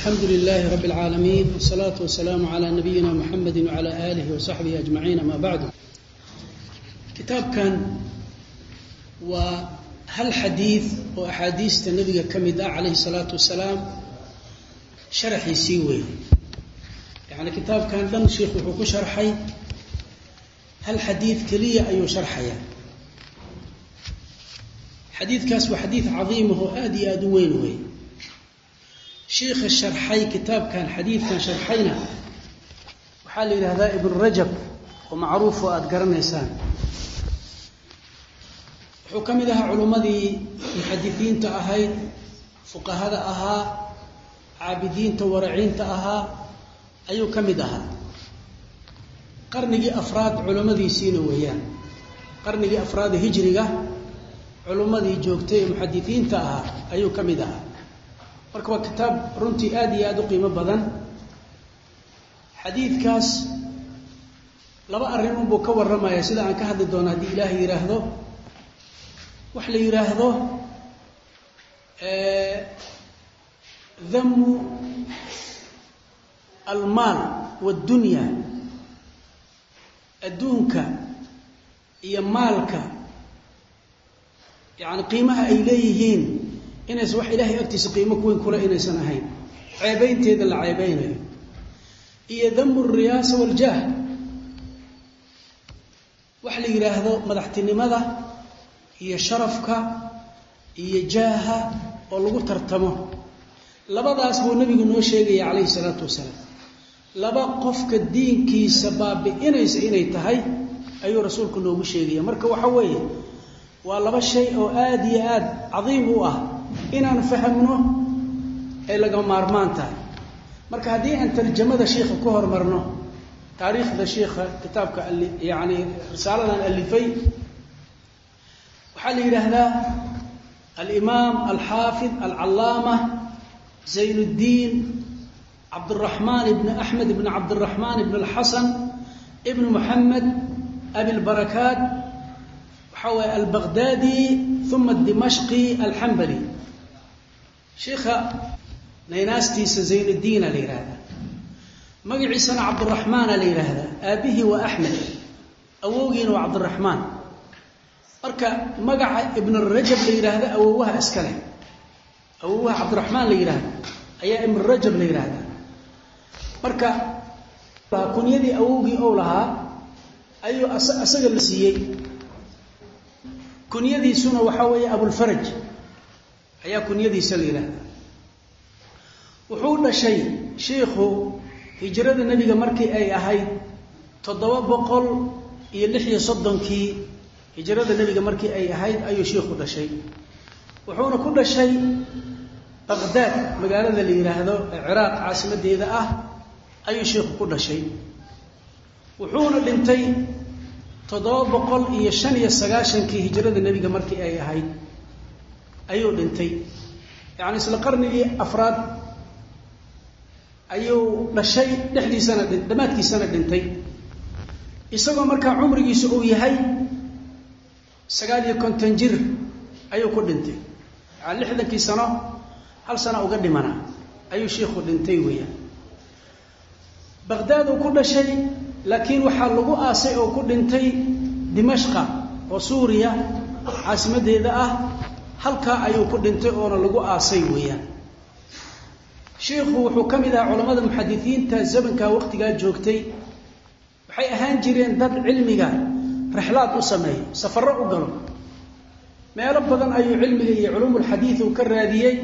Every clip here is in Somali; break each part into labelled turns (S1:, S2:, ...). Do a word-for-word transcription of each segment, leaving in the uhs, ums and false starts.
S1: الحمد لله رب العالمين والصلاة والسلام على نبينا محمد وعلى آله وصحبه أجمعين ما بعد. كتاب كان وهل حديث وأحاديث النبي كمد عليه الصلاة والسلام شرح يسيوي يعني كتاب كان دم شيخ وحكو شرحي هل حديث كلية أي شرحيا حديث كاس وحديث عظيم هو آدي آدوين وين شيخ الشرحي كتاب كان حديث كان شرحينا وحال إلى هذا ابن رجب ومعروف وأذكرنا إنسان حكم لها علماء محدثين تأهيد فقهاء أها عابدين تورعين تأها أيو كم دها قرني أفراد علماء سين ويان قرني أفراد هجرية علماء جوكتي محدثين تأها أيو كم دها marka kitaab runtii aad iyo aad u qiimo badan xadiidkaas laba arrin uu ka waramaya sida aan ka hadli doono hadii Ilaahay yiraahdo wax la yiraahdo ee dhamu almaal wadunya adduunka iyo maalka yani qiimaha ay leeyihiin inays wax Ilaahay agtiisa qiimo ku weyn kula inaysan ahayn ceebaynteeda la ceebaynayo iyo dhamu riyaasa wal jah wax la yiraahdo madaxtinimada iyo sharafka iyo jaaha oo lagu tartamo labadaas buu nabigu noo sheegay kaleey salaatu wasalaam laba qofka diinkiisa baabi'inaysa inay tahay ayuu rasuulku noogu sheegay marka waxa weeye waa laba shay oo aad iyo aad cadiim u ah inaan fahamno ee laga maarmaan tahay marka hadii aan tarjumada sheekha ku hormarno taariikhda sheekha kitaabka yani risaladan alifay waxa la yiraahdaa al-imam al-hafiz al-allama Zainuddin Abdurrahman ibn Ahmad ibn Abdurrahman ibn al-Hasan ibn Muhammad Abi al-Barakat وحوى البغدادي ثم الدمشقي الحنبلي شيخ نيناستي زين الدين ليرهذا مقعي سنة عبد الرحمن ليرهذا أبيه وأحمد أووغين وعبد الرحمن أركا مقع ابن الرجب ليرهذا أووها أسكله أووها عبد الرحمن ليرهذا أي ابن الرجب ليرهذا أركا كن يدي أووغي أولها أي أسجل لسيي kunyadiisuna waxa weeye Abu al-Faraj ayaa kunyadiisa leeyahay wuxuu dhashay sheekhu hijrada nabiga markii ay ahayd toddoba boqol iyo lix iyo soddon kii hijrada nabiga markii ay ahayd ayuu sheekhu dhashay wuxuuna ku dhashay Baghdad magaalada la yiraahdo Iraq caasimadeeda ah ayuu sheekhu ku dhashay wuxuuna dhintay toddoba boqol iyo shan iyo sagaashan kii hijrada nabiga markii ay ahayd ayuu dhintay yaani isla qarnigii afraad ayuu dhashay dhexdiisana dhamaadkiisana dhintay isagoo marka umrigiisu uu yahay sagaal iyo konton jir ayuu ku dhintay yaani lixdan sano hal sano uga dhimana ayuu sheekhu dhintay weeyaan Baghdad uu ku dhashay laakiin waxa lagu aasay oo ku dhintay Dimashq oo Suuriya caasimadeeda ah halka ayuu ku dhintay oo lagu aasay weeyaan sheekhu wuxuu kamid ah culimada muhaddisiinta zamanka waqtiga joogtay waxay ahaan jireen dad cilmiga rihlaad u sameeyay safaro u galo meelo badan ayuu cilmiga iyo culumul xadiis uu ka raadiyay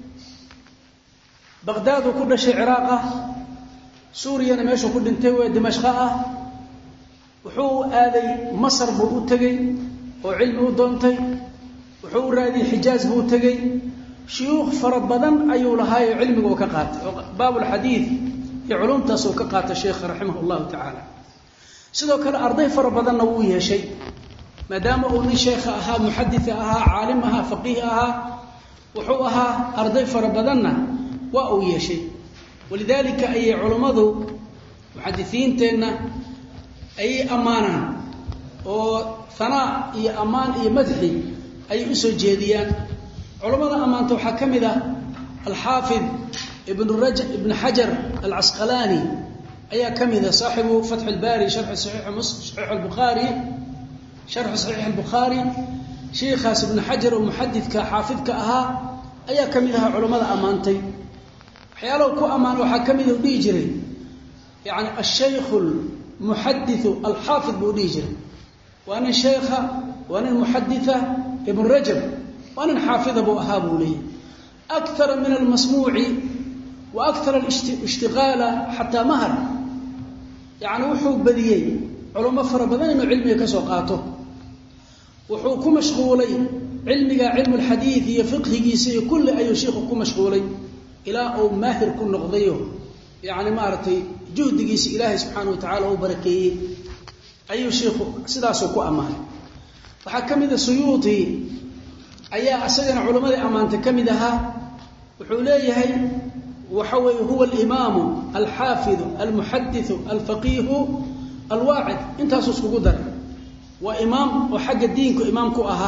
S1: Baghdad uu ku dhashay Iraq سوريا نمشي كل انتوى دمشق وحو آذي مصر بو تجي وعلمه دونتي وحو رادي حجاز بو تجي شيوخ فربضان أيو لهاي علمه وكقات باب الحديث يعلم تسو كقات الشيخ رحمه الله تعالى سيدو كان أرضي فربضان نووية شيء ما دام أولي شيخ أها محدث أها عالم أها فقيه أها وحو أها أرضي فربضان وأوية شيء ولذلك أي علماء محدثين تنا أي أمانة أو ثناء أي أمان أي مدحي أي أسو جيديان علماء أمانته حكم ذا الحافظ ابن رجب ابن حجر العسقلاني أي كمذا صاحب فتح الباري شرح صحيح مسلم صحيح البخاري شرح صحيح البخاري شيخ ابن حجر ومحدث كحافظ كأها أي كمذا علماء أمانتي حيالو كو أمان وحكمذا وديجري يعني الشيخ المحدث الحافظ بوديجري وأنا الشيخ وأنا المحدثة ابن رجب وأنا الحافظ أبو أهاب لي أكثر من المسموع وأكثر الاشتغال حتى مهر يعني وحو بديي علماء فربضان إنه علمي كسوقاته وحو كمشغولي علمي علم الحديث يفقه يسي كل أي شيخ كمشغولي إلى أو ماهر كن نقضيه يعني مارتي جهد يسي إلهي سبحانه وتعالى وبركيه أي شيخ سداسو كو أمان وحكم إذا سيوطي أي أسجن علماء أمان تكمدها وحوليه وحوي هو الإمام الحافظ المحدث الفقيه الواعد انت اسسكو قدر وإمام وحق الدين كإمام كأها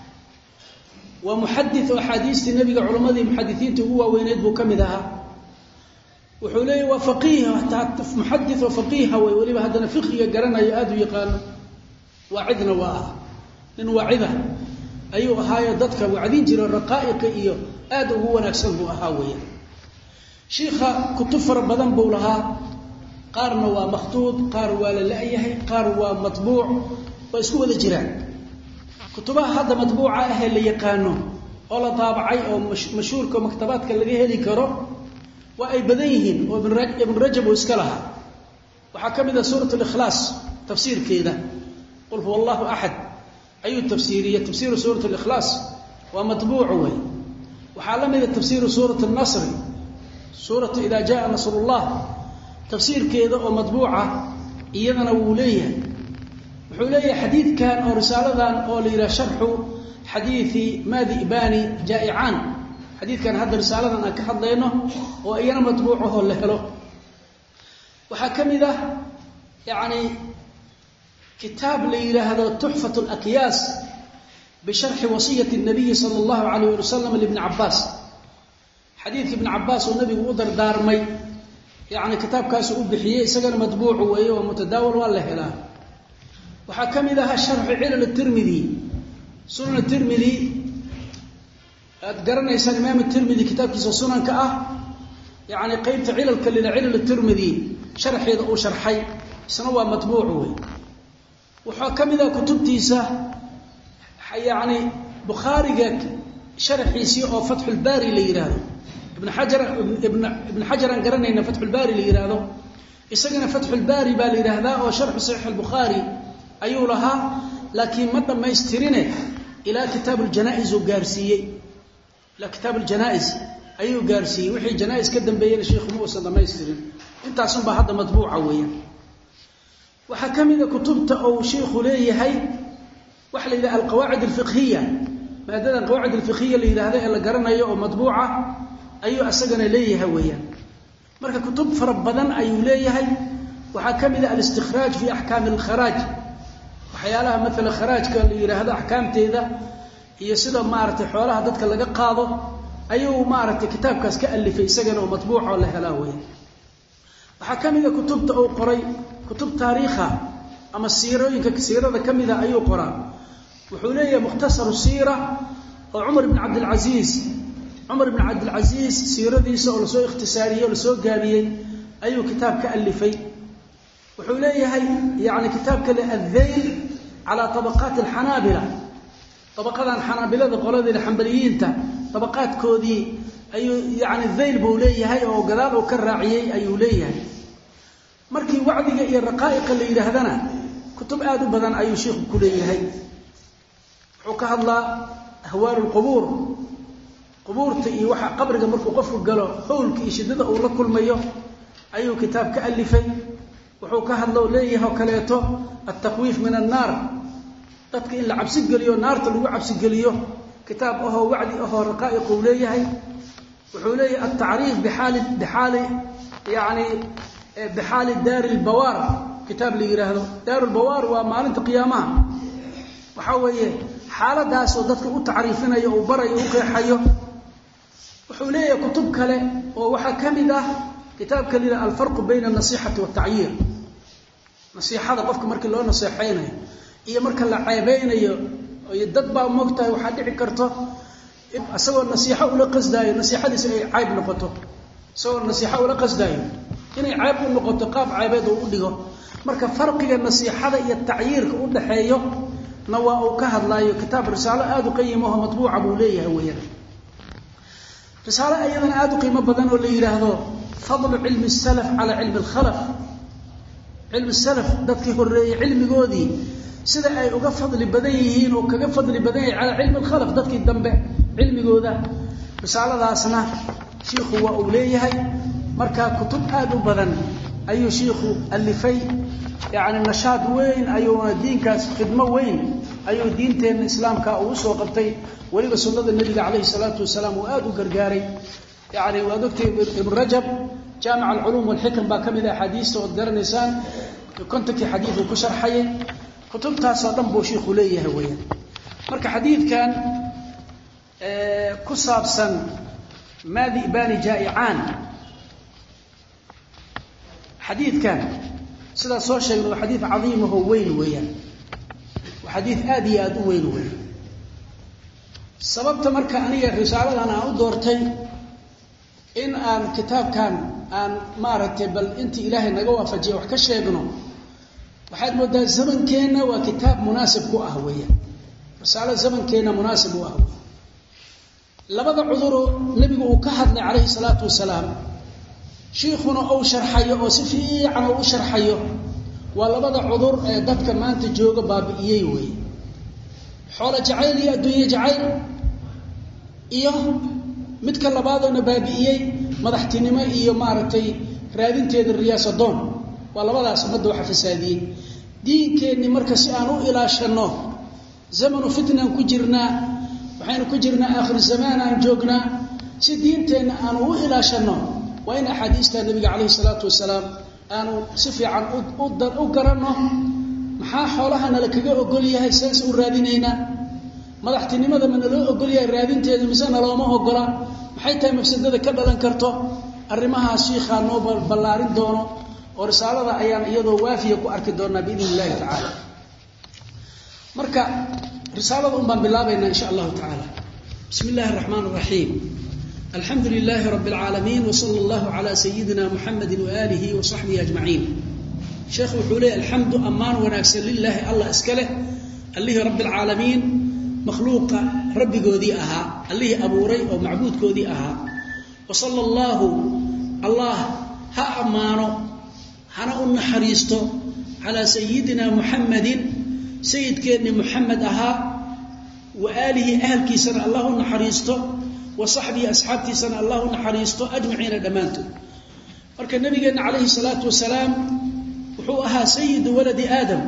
S1: ومحدث أحاديث النبي علماء محدثين هو ويندبو كمدها وحوليه وفقيه محدث وفقيه ويولي هذا فقه قرنا يآد يقال وعدنا وآه إن وعده أيها هاي ضدك وعدين جرى الرقائق إيه آد هو نكسبه أهاوية شيخ كتب فربضان بولها قارنا ومخطوط قار ولا لأيه قار ومطبوع ويسكوا ذا جيران كتبها هذا مطبوعة أهل اللي يقانون ولا طابعي أو مشهور كمكتبات كاللي هلي كرو وأي بديهن وابن رجب وإسكالها وحكم إذا سورة الإخلاص تفسير كذا قل هو الله أحد أي التفسيرية تفسير سورة الإخلاص ومطبوع وي وحالم إذا تفسير سورة النصر سورة إذا جاء نصر الله تفسير كذا ومطبوعة إيضا أولية وحولية حديث كان أو رسالة أو إلى شرح حديث ماذي إباني جائعان حديث كان هذا رسالة أنا كحض لينه وإيانا مطبوعه اللي له وحكم إذا يعني كتاب لي هذا تحفة الأقياس بشرح وصية النبي صلى الله عليه وسلم لابن عباس حديث ابن عباس والنبي قدر دارمي يعني كتاب كاس أبحيه سجن مطبوع وإيه ومتداول ولا هلا وحكم لها شرح علل الترمذي سنن الترمذي قرنا يسال إمام الترمذي كتاب كيس سنن كأه يعني قيمة علل كل علل الترمذي شرح أو شرحي سنوى مطبوع وإيه وحكم إذا كتبتيسه يعني بخاري شرحيسي أو فتح الباري ليراده ابن حجر ابن ابن حجر قرنا إن فتح الباري ليراده يسجن فتح الباري باليراده أو شرح صحيح البخاري أيو لها لكن متى ما يسترينه إلى كتاب الجنائز وقارسية لا كتاب الجنائز أيو قارسية وحي جنائز كدم بين الشيخ موسى ما يسترين أنت أصلا هذا مطبوع عويا وحكم إذا كتبت أو شيخ ليه هي وحل إلى القواعد الفقهية ما دام القواعد الفقهية اللي إلى هذا اللي قرنا أيه مطبوعة أيه أسجن ليه هويا مركا كتب فربضان أيه ليه هي وحكم إذا الاستخراج في أحكام الخراج وحيالها مثل خراج كان إلى هذا أحكام تيذا هي سيدا مارت حولها ضدك اللي قاضه أيه مارت كتاب كاس كألي في سجن ومطبوعة ولا هلاوية وحكم إذا كتبت أو قري كتب تاريخها أما السيرة كسيرة كم إذا أي قرآن وحولية مختصر السيرة وعمر بن عبد العزيز عمر بن عبد العزيز سيرة ذي سؤال سوء اختصارية ولسوء قابية أي كتاب كألفي وحولية هي يعني كتاب كالذيل على طبقات الحنابلة طبقات الحنابلة قولوا الحنبليين طبقات كودي أي يعني الذيل بولية هي وقلال وكالراعيي أي وليه markii wacdiga iyo raqaa'iqa la yiraahdana kutub aad u badan ayuu sheekhu ku leeyahay wuxuu ka hadlaa ahwaal qubur quburta iyo waxa qabriga markuu qofku galo howlka iyo shidada uu la kulmayo ayuu kitaab ka alifay wuxuu ka hadlaa leeyahay kaleeto at-taqwif min an-nar dadka in la cabsi galiyo naarta lagu cabsi galiyo kitaab oo wacdi oo raqaa'iq uu leeyahay wuxuu leeyahay at-ta'rif bihali bihali yani بحال دار البوار كتاب اللي يراهدو دار البوار ومالنت قيامها waxa weeye xaaladaas oo dadka u taariifinayo oo barayo oo qeexayo wuxuu leeyahay kutub kale oo waxa kamid ah kitaabka lila al-farq bayna an-nasihati wa at-ta'yir nasihada qofka markii loo naseexaynayo iyo marka la ceebeynayo oo dad baa moogtahay waxa dhici karto asagoo nasiixa ula qasdaayo nasiixadiisa ay ceeb noqoto asagoo nasiixa ula qasdaayo inay ceeb u noqoto qaab ceebeed oo u dhigo marka farqiga nasiixada iyo ta'yirka u dhaxeeyo na waa uu ka hadlaayo kitaab risaalo aad u qiimo ah matbuuca buu leeyahay weeyaan risaalo ayadana aad u qiimo badan oo la yiraahdo fadl ilmi salaf ala ilmi al-khalaf ilmi salaf dadkii horeeyay cilmigoodii sida ay uga fadli badan yihiin oo kaga fadli badan yahay ala ilmi al-khalaf dadkii dambe cilmigooda risaaladaasna sheekhu waa uu leeyahay marka kutub aad u badan ayuu sheekhu alifay يعني نشاط وين أيوة دين كاس خدمة وين أيوة دين تين الإسلام كأو سو قبتي ولي رسول النبي عليه الصلاة والسلام وآدو قرقاري يعني وأدكتي ابن رجب جامع العلوم والحكم باكم إذا حديث وقدر نسان كنت كي حديث وكشر حي كتبتها صدام بوشيخ ليه هوية مرك حديث كان آه كصاب سن ما ذئبان جائعان حديث كان sida soo sheegay waa xadiis cadiim oo weyn weeyaan waa xadiis aad iyo aad u weyn weeyaan sababta marka aniga risaaladan aan u doortay in aan kitaabkan aan maaragtay bal intii ilaahay naga waafajiyo wax ka sheegno waxaad moodaa zamankeena waa kitaab munaasib ku ah weeyaan risaalo zamankeena munaasib u ah labada cudur nabigu uu ka hadlay calayhi salaatu wasalaam شيخنا أو شرحيه أو سفيه عن أو شرحيه ولا بدأ عذر ضدك ما أنت جوجا باب إيوي حول جعيل يا الدنيا جعيل إياه متكلم بعضنا باب إيي ما ضحتني ما إياه مارتي رادين تيد الرئاسة دون ولا بدأ سمدوا حفسادين دين كأني مركز أنو إلى شنو زمن فتنة كجرنا وحين كجرنا آخر الزمان عن جوجنا سدين تين أنو إلى شنو وإن أحاديث النبي عليه الصلاة والسلام أنو سفي عن أدر أقرنه محا حولها نلكجا أقوليها السنس الرادينينا ما ضحتني ماذا من لو أقوليها الرادين تيجي مثلا لو ما هو قرا محيطها مفسدة كذا لنكرته الرماها شيخا نوبل بلارين دونه ورسالة أيام يدو وافية كأرك دورنا بإذن الله تعالى مركا رسالة أم بالله إن شاء الله تعالى بسم الله الرحمن الرحيم الحمد لله رب العالمين وصلى الله على سيدنا محمد وآله وصحبه أجمعين شيخ وحولي الحمد أمان ونكسر لله الله أسكله اللي رب العالمين مخلوق رب قودي أها اللي أبو ري أو معبود قودي أها وصلى الله الله ها أمانه هنا أن حريسته على سيدنا محمد سيد كأن محمد أها وآله أهل كيسر الله أن حريسته وصحبي أصحابتي سنة الله نحريسته أجمعين دمانته مرك النبي عليه الصلاة والسلام وحوها سيد ولد آدم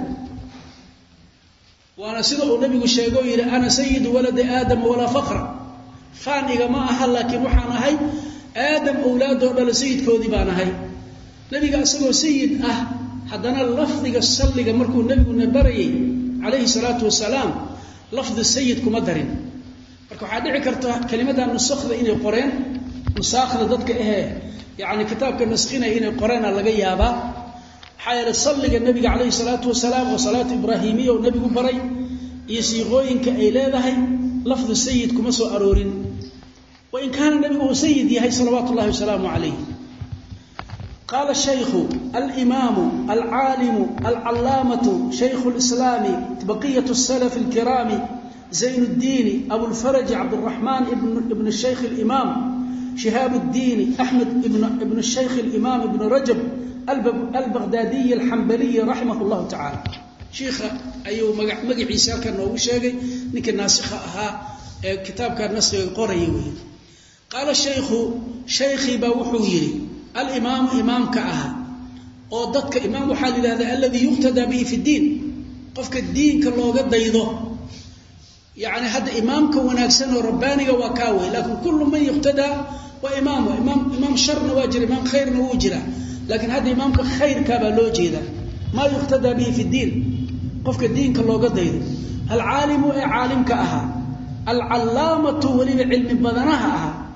S1: وأنا سيده النبي الشيقوي أنا سيد ولد آدم ولا فقر فاني ما أهل لكن وحنا هاي آدم أولاده ولا سيد كوذبان هاي نبي قال سيد أه حدنا اللفظ الصلي مركو النبي النبري عليه الصلاة والسلام لفظ السيد كمدرين marka waxa dhici karta kelimada nusakhda inay qoreen nusakhda dadka ee yaani kitaabka naskhina inay qoreen laga yaaba xayir salliga nabiga kaleey salaatu wasalaam oo salaatu ibraahimiyo oo nabigu baray iyo siiqooyinka ay leedahay lafdu sayyid kuma soo aroorin wa in kaana nabigu sayyid yahay salawaatullaahi wasalaamu alayhi قال الشيخ الإمام العالم العلامة شيخ الإسلام بقية السلف الكرام زين الدين أبو الفرج عبد الرحمن ابن, ابن الشيخ الإمام شهاب الدين أحمد ابن, ابن الشيخ الإمام ابن رجب البغدادي الحنبلي رحمه الله تعالى شيخ أيوه مقع عيسى كان نوو شاقي نك الناسخة أها كتاب كان نسخ القريوي قال الشيخ شيخي باوحويري الإمام إمام كأها وضدك إمام حال هذا الذي يقتدى به في الدين قفك الدين كالله قد يضه يعني هذا إمامك وناكسن ورباني وكاوي لكن كل من يقتدى وإمامه إمام إمام شر نواجر إمام خير نوجره لكن هذا إمامك خير كابلوجي ذا ما يقتدى به في الدين قفك الدين كالله قد يضه العالم عالم كأها العلامة ولي علم بدنها أها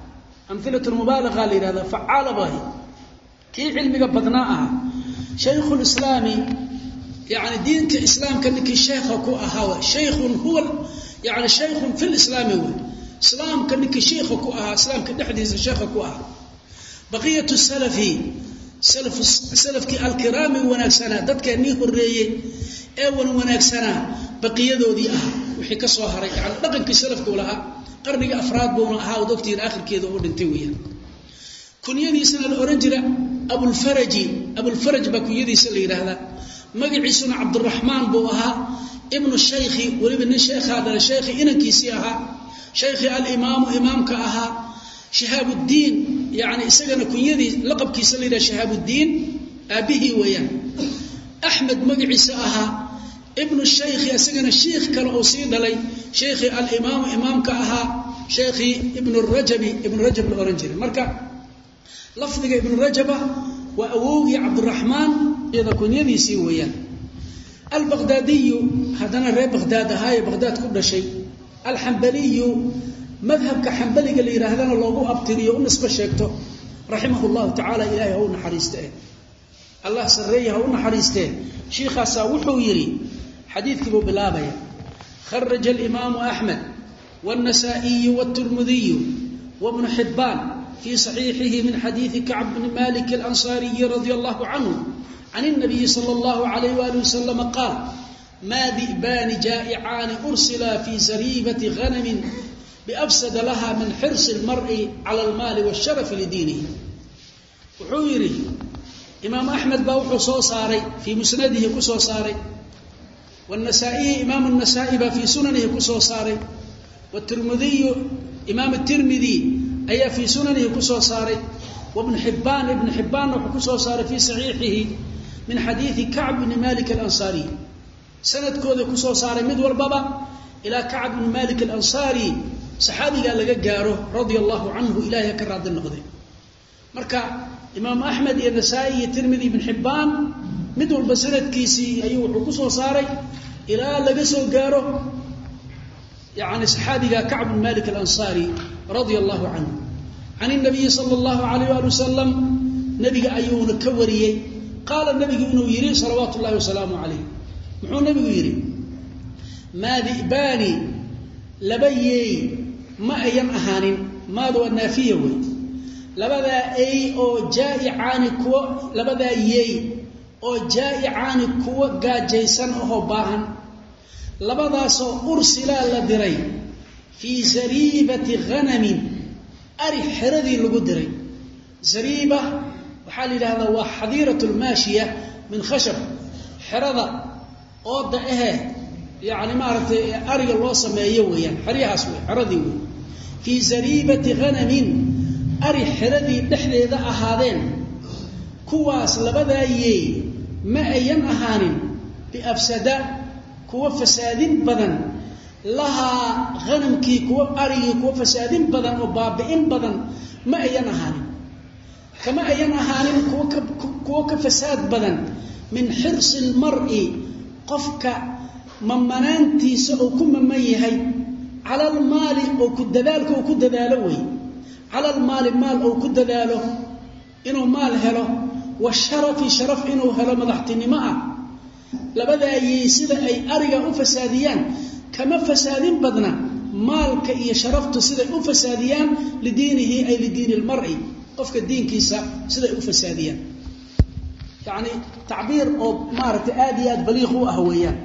S1: amthilatu almubalagha lirada fa'ala bahi kii cilmiga badnaa ah shaykhul islaami يعني دين كإسلام كأنك شيخ كو أهوا شيخ هو يعني شيخ في الإسلام هو إسلام كأنك شيخ كو أها إسلام كنحدث شيخ كو أها بقية السلف سلف سلف كي الكرام وناكسنا دد كأنيه الرئي أول وناكسنا بقية ذي أها وحكى صهري يعني لقن كسلف كلها قرني أفراد بون أها ودكتور آخر كذا ودنتويا كن يدي سنة الأورنجرة أبو الفرج أبو الفرج بكو يدي سلي هذا magaciisuna cabdiraxmaan buu ahaa ibnu shaykhi waliba nin sheekha dala sheekhi inankiisii ahaa sheekhi al-imaamu imaamka ahaa shihaabuddin yani isagana kunyadii laqabkiisa la yidhaha shihaabuddin aabihii weeyaan axmed magaciisa ahaa ibnu shaykhi isagana sheekh kale oo sii dhalay sheekhi al-imaamu imaamka ahaa sheekhi ibnu rajabi ibnu rajab la oran jiray marka lafdiga ibnu rajaba waa awowgii cabdiraxmaan إذا كن يدي سويا البغدادي هذا رأي بغداد هاي بغداد كل شيء الحنبلي مذهب كحنبلي قال لي هذا الله أبتري ونسبة شيكته رحمه الله تعالى إلهي هو نحريسته الله سريه هو نحريسته شيخ ساوحه يري حديث كبو بلابي خرج الإمام أحمد والنسائي والترمذي وابن حبان في صحيحه من حديث كعب بن مالك الأنصاري رضي الله عنه عن النبي صلى الله عليه وآله وسلم قال ما ذئبان جائعان أرسلا في زريبة غنم بأفسد لها من حرص المرء على المال والشرف لدينه وحويري إمام أحمد باوحو صوصاري في مسنده كصوصاري والنسائي إمام النسائي في سننه كصوصاري والترمذي إمام الترمذي أي في سننه كصوصاري وابن حبان ابن حبان وكصوصاري في صحيحه من حديث كعب بن مالك الأنصاري سند كوذا كسو صار مدور بابا إلى كعب بن مالك الأنصاري صحابي قال لك جاره رضي الله عنه إلهي كراد النقضي مركا إمام أحمد النسائي الترمذي بن حبان مدور بسند كيسي أيوه كسو صاري إلى لقسو جاره يعني صحابي كعب بن مالك الأنصاري رضي الله عنه عن النبي صلى الله عليه وآله وسلم نبي أيوه كوريه قال النبي إنه يري صلوات الله وسلامه عليه محو النبي يري ما ذئباني لبيي ما أيام أهان ما ذو النافية وي لبدا أي أو جائعان كو لبدا يي أو جائعان كو قاجيسان أو باهن لبدا سو أرسلا لدري في زريبة غنم أري حردي لقدري زريبة وحال هذا هو حظيرة الماشية من خشب حرضة أوضع إيه يعني ما عرفت أري الله سمايه ويان حريها سوي حرضي وي في زريبة غنم أري حرضي دحلي ذا أهادين كواس لبدا يي ما أيام أهان بأفسدا كوا فسادين بدن لها غنم كي كوا أري كوا فسادين بدن وبابئين بدن ما أيام أهان كما أيام أهانين كوك فساد بدن من حرص المرء قفك ممنانتي سأكون مميهي على المال أو كدذلك أو كدذالوي على المال مال أو كدذاله إنه مال هله والشرف شرف إنه هله مضحتني معه لبدا يسيد أي أرجع فساديان كما فسادين بدنا مالك إيه شرفت سيد فساديان لدينه أي لدين المرء قفك الدين كيسا سيدا فساديا يعني تعبير أو مارت آديات بليغ أهويان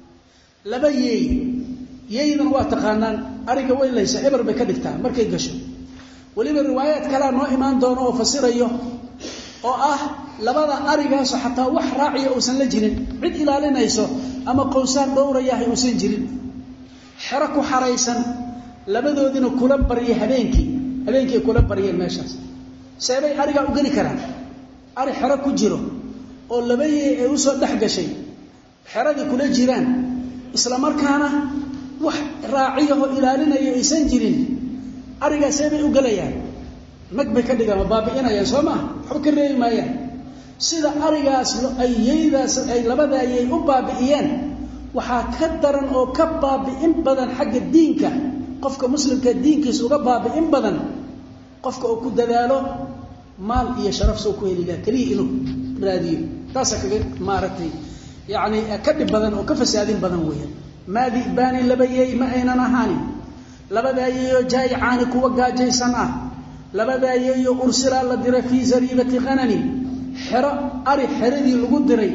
S1: لبيي يينا واتقانان أريك وين ليس إبر بكدكتا مركي قشو ولما الروايات كلا نوع إيمان دونه وفسير أيه أو أه لبدا أريك حتى وح راعي أو سنلجرين عد إلى لنا يسو أما قوسان دور ياهي أو سنجرين حركوا حريسا لبدو دينو كولبري هبينكي هبينكي كولبري الماشاس سيبay ariga u gali karaan ari xara ku jiro oo labayay ay u soo dhax gashay xaradii kula jiraan isla markaana wax raaciyo ilaalinaya aysan jirin ariga seebay u galayaan magba ka dhigan baabiinayaan Soomaa xub ka reemayaan sida arigaas ay yeeydaas ay labada ay u baabiiyeen waxa ka daran oo ka baabiin badan xagga diinka qofka muslimka diinkiisa uga baabiin badan qofka uu ku dadaalo maal iyo sharaf soo ku heli lahaa kaliya inuu raadiyo taasa kaga maaragtay yani ka dhib badan oo ka fasaadin badan weeyaan maadi baani labayay ma aynan ahaanin labadaayeeyo jaayicaani kuwa gaajaysan ah labadaayeeyo ursila la diray fii zariibati qananin xero ari xeradii lagu diray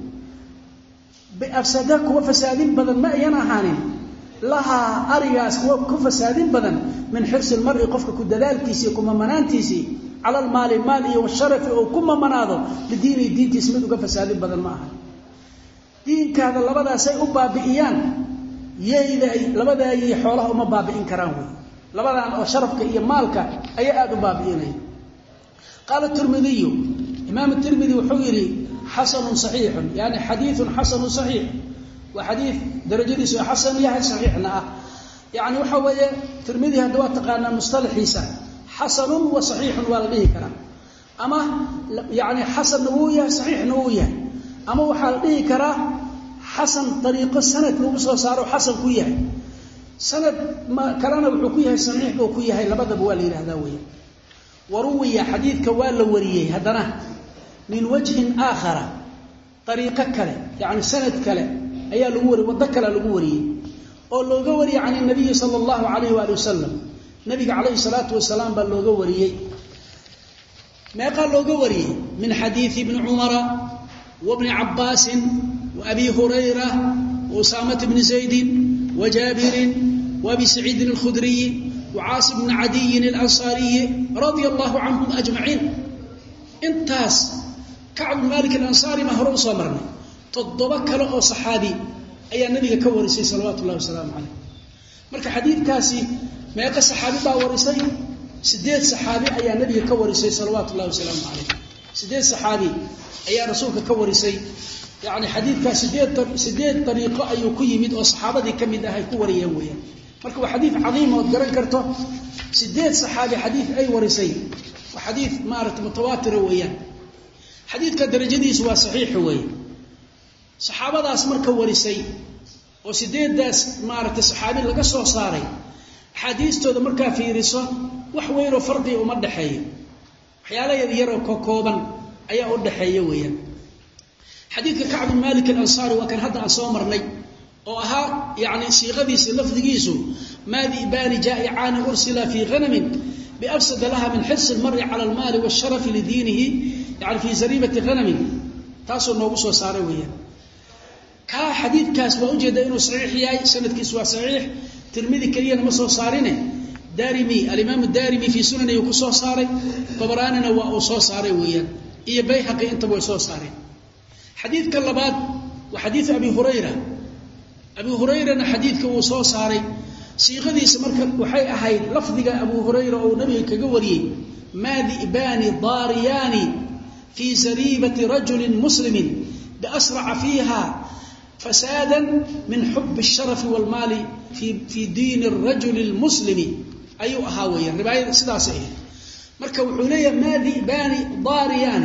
S1: biafsada kuwa fasaadin badan ma ayan ahaanin lahaa arigaas kuwa ku fasaadin badan min xirsi lmari qofka ku dadaalkiisii kuma manaantiisii cala almaali maal iyo washarafi oo ku mamanaado lidiini diintiisa mid uga fasaadin badan ma aha diinkaada labadaasay u baabi'iyaan yayda labadaayay xoolaha uma baabi'in karaan wey labadan oo sharafka iyo maalka ayaa aad u baabi'inaya qaala tirmidiyu imaam tirmidi wuxuu yidhi xasanun saxiixun yani xadiidun xasanun saxiix waa xadiid darajadiisu xasan yahay saxiixna ah yani waxa weeye tirmidi hadda waa taqaanaa mustalaxiisa xasanun wa saxiixun waa la dhihi karaa ama yani xasanna wuu yahay saxiixna wuu yahay ama waxaa la dhihi karaa xasan dariiqo sanad lagu soo saaro xasan ku yahay sanad kalena wuxuu ku yahay saxiix buu ku yahay labadaba waa la yidhahdaa weya waruwiya xadiidka waa la wariyey haddana min wajhin aakhara dariiqo kale yani sanad kale ayaa lagu wariyey waddo kale lagu wariyey oo looga wariyey can nabiyi sala allahu calayh waali wasalam nabiga calayhi salaatu wasalaam baa looga wariyey meeqaa looga wariyey min xadiidi ibni cumara wabni cabbaasin وأبي هريرة وأسامة بن زيد وجابر وأبي سعيد الخدري وعاصم بن عدي الأنصاري رضي الله عنهم أجمعين انتاس كعب بن مالك الأنصاري مهروس ومرنا تضبك له صحابي أي النبي كورسي صلوات الله وسلامه عليه مرك حديث كاسي ما يقى صحابي باورسي سديد صحابي أي النبي كورسي صلوات الله وسلامه عليه سديد صحابي أي رسولك كورسي يعني حديث سديد سديد طريقه ايو كيمد او صحابتي كميد اهي ku wariyeen weeyaan marka waa xadiis cadiim oo garan karto sideed saxaabi xadiis ay warisay waa xadiis maarat mutawaatir weeyaan xadiiska darajadiisu waa saxiix weeyaan saxaabadaas marka warisay oo sideedaas maarat saxaabi laga soo saaray xadiistooda marka fiiriso wax weyn oo farqi uma dhaxeeyo waxyaalaha yar oo kooban ayaa u dhaxeeya weeyaan حديث كعب بن مالك الأنصاري وكان هذا أصومرني أو أها يعني صيغتي لفظيسو ما ذئبان جائعان أرسل في غنم بأفسد لها من حرص المرء على المال والشرف لدينه يعني في زريبة غنم تاسو نوبسو سارويا كا حديث كاس ووجد إنه صحيح ياي سند كسوة صحيح ترمذي كليا مسو صارنه دارمي الإمام الدارمي في سنن يكسو صاري طبراننا وأوصو صارويا إيه بيحقي أنت وأوصو صاري حديث كلبات وحديث أبي هريرة أبي هريرة حديث كوصو صاري صيغتي سمرك وحي أحيد لفظك أبو هريرة أو نبي كجوري ما ذئبان ضاريان في زريبة رجل مسلم بأسرع فيها فسادا من حب الشرف والمال في في دين الرجل المسلم أي أهاوية رباية سداسة مركب عليا ما ذئبان ضاريان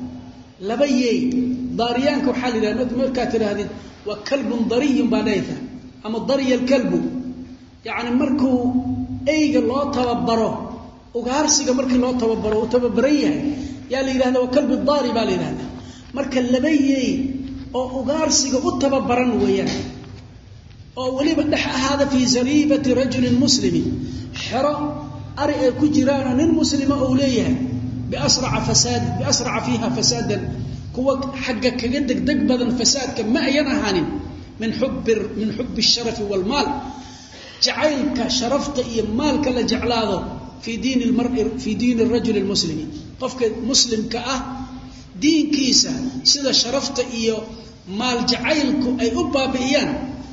S1: لبيي ضاريانك وحال إذا مركات هذه وكلب ضري بانيثا أما ضري الكلب يعني مركو أيق الله تببره وقارسك مركو الله تببره وتببريه يا لي هذا وكلب الضاري بالي هذا مركو اللبيي وقارسك وتببرن وياه أو ولي بدح هذا في زريبة رجل مسلم حرى أرئ كجران المسلم أوليه بأسرع فساد بأسرع فيها فسادا كوا حقك كجدك دق بدن فساد كما ينهان من حب من حب الشرف والمال جعلك شرفت مالك لجعلاده في دين المرء في دين الرجل المسلم قفك مسلم كأه دين كيسة سيدا شرفت إيو مال جعلك أي أبا بإيان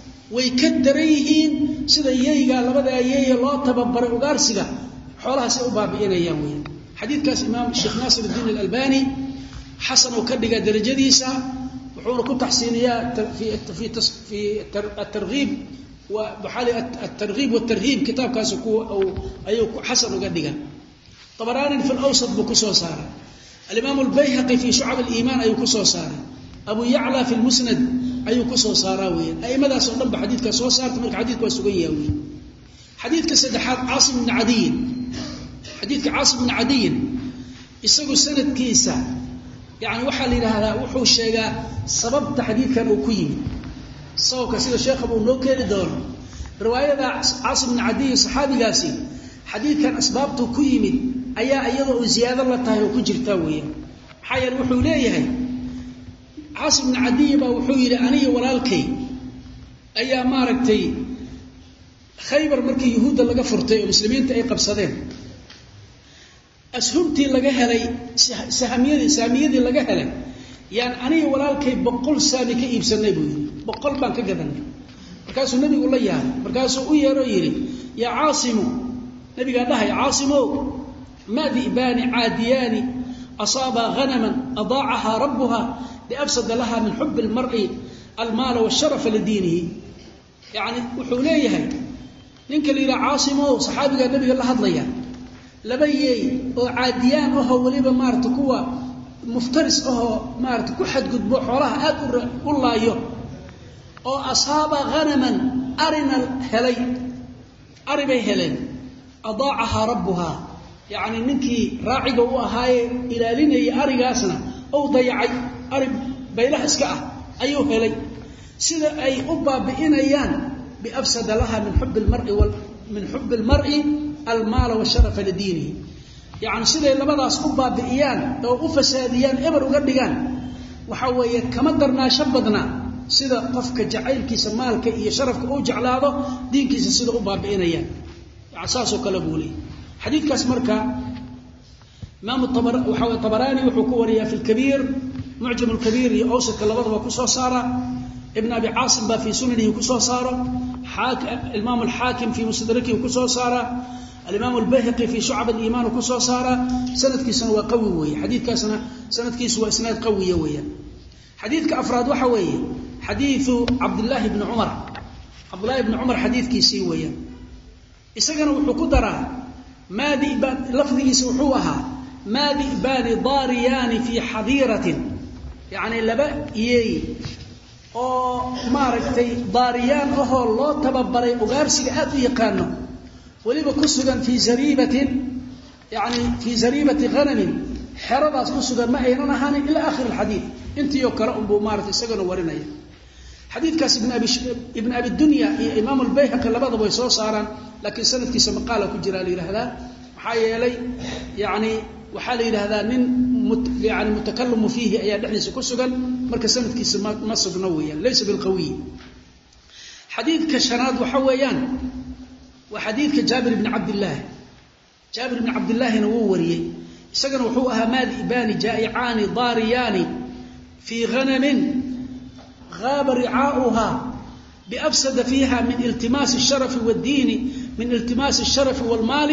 S1: ويكدريهين سيدا ييغا لبدا ييغا لا تببر وغارسيغا حولها سي أبا بإيان أيام حديث كاس إمام الشيخ ناصر الدين الألباني حسن وكدغا درجديسا وحونا كنت تحسينيا في في في الترغيب وبحال الترغيب والترهيب كتاب كاسكو او ايو حسن وكدغا طبراني في الاوسط بكسو سار الامام البيهقي في شعب الايمان ايو كسو سار ابو يعلى في المسند ايو كسو ساراوين اي مدى سو دنب حديث كسو سارت marka حديث waa sugan yahay حديث كسدحات عاصم بن عدي xadiidka Caasim bin Cadiy isagu sanadkiisa yani waxa la yiraahdaa wuxuu sheegaa sababta xadiidkan uu ku yimid sababka sida sheekh Abu noo keeni doono riwaayada Caasim bin Cadiy saxaabigaasi xadiidkan asbaabtu ku yimid ayaa iyadoo ziyaado la tahay oo ku jirta weeyaan xayir wuxuu leeyahay Caasim bin Cadiy baa wuxuu yiri aniga walaalkay ayaa maaragtay Khaybar markii yahuuda laga furtay oo muslimiinta ay qabsadeen ashumtii laga helay sahamiyadii saamiyadii laga helay yaan aniga walaalkay boqol saami ka iibsanay buu yiri boqol baan ka gadanay markaasuu nabigu la yaabay markaasuu u yeero yiri ya Caasimu nabiga dhahay Caasimo maadi ibani caadiyani asaba ghanaman adaaha rabbuha liafsad laha min hubb almar'i almal والشرف لدينه يعني wuxuu leeyahay ninka la yiraahdo Caasimo saxaabiga nabiga la hadlaya labayay oo caadiyaan oo waliba maarta kuwa muftaris oo maarta ku xad gudbo xoolaha aad u laayo oo asaaba ghanaman arina helay aribay heleen adaaha rabbuha yani ninkii raaciga u ahaaye ilaalinay arigaasna oo dayacay arib baylaha iska ah ayuu helay sida ay u baabiinayaan biafsad laha min hubb almar'i wal min hubb almar'i almal والشرف لدينه يعني sida labadaas u baabiiyaan oo u fasaadiyaan ebar uga dhigaan waxa weeye kama darnaasho badna sida qofka jacaylkiisa maalka iyo sharafka uu jeclaado diinkiisa sida u baabiinayaan asaas oo kala buulay xadiidkaas marka imaam at-Tabarani waxa uu Tabarani wuxuu ku wariyaa fi al-Kabir mu'jam al-Kabir iyo awsat labadaba ku soo saara ibn Abi Aasim ba fi sunanihi ku soo saara حاكم الإمام الحاكم في مستدركه وكسو سارة الإمام البيهقي في شعب الإيمان وكسو سارة سند كيسن وقوي ويا حديث كسنة سند كيس وإسناد قوي ويا حديث كأفراد وحوي حديث عبد الله بن عمر عبد الله بن عمر حديث كيسي ويا إسجنوا وحقدرة ما ذئبان لفظه سوحوها ما ذئبان ضاريان في حظيرة يعني لبأ يي oo maaragtay daariyaan oo loo tababaray ugaarsiga aad u yaqaano waliba ku sugan fi zaribatin yani fi zaribati ghanam xeradaas ku sugan ma aynan ahaan ila aakhir alhadith intii oo kala umbu maaragtay isagana warinaya hadithkaas ibn abi ibn abi dunya iyo imam al-bayhaqi labadaba way soo saaraan laakiin sanadkiisa maqaala ku jira la yiraahdaa waxa yeelay yani waxa la yiraahdaa nin يعني متكلم فيه ayaa dhaxdiisa ku sugan marka sanadkiisa ma sugna weeyaan laysa bil qawi hadithka shanaad waxa weeyaan wa hadithka Jabir ibn Abdullah Jabir ibn Abdullah inuu wariyay isagana wuxuu ahaa maad ibani jaa'i'ani dariyani fi ghanamin غاب رعاؤها بأفسد فيها من التماس الشرف والدين من التماس الشرف والمال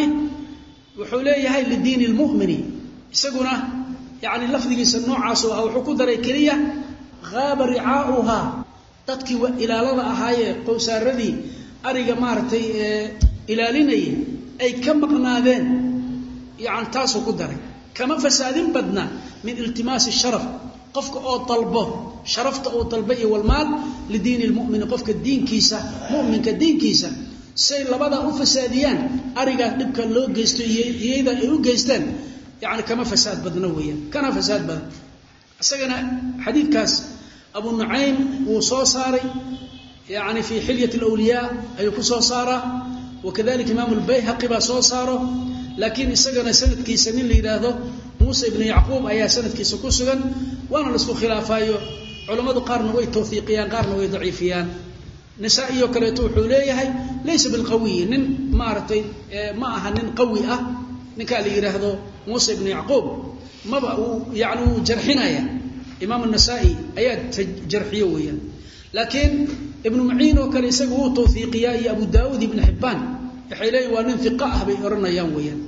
S1: وحوليه للدين المؤمن isaguna يعني lafdigiisa noocaas oo wuxuu ku daray kaliya غاب رعاؤها dadkii ilaalada ahaaye qowsaaradii ariga maartay ilaalinay ay ka maqnaadeen yani taas ku daray kama fasaadin badna min iltimaas الشرف qofka oo dalbo sharafta oo dalbay wal maal lidiin almu'min qofka diinkiisa mu'minka diinkiisa say labada u fasaadiyaan ariga dibka loo geysto iyada ay u geystaan يعني كما فساد بدنا ويا كان فساد بدنا أسجنا حديث كاس أبو النعيم وصوصاري يعني في حلية الأولياء أي كصوصارة وكذلك إمام البيهقي بصوصاره لكن السجن سنة كيسنين اللي هذا موسى بن يعقوب أي سنة كيس كسجن وأنا نسخ خلافايو علماء قارن وي توثيقيان قارن وي ضعيفيان نسائي وكليتو حوليه ليس بالقوي نن مارتي معها نن قوي أه نكال يرهدو موسى بن يعقوب ما يعني جرحنايا إمام النسائي آيات جرحية ويا لكن ابن معين وكان يسقه توثيقيا أبو داود بن حبان يحيلي وننثقاه بيرنا يوم ويا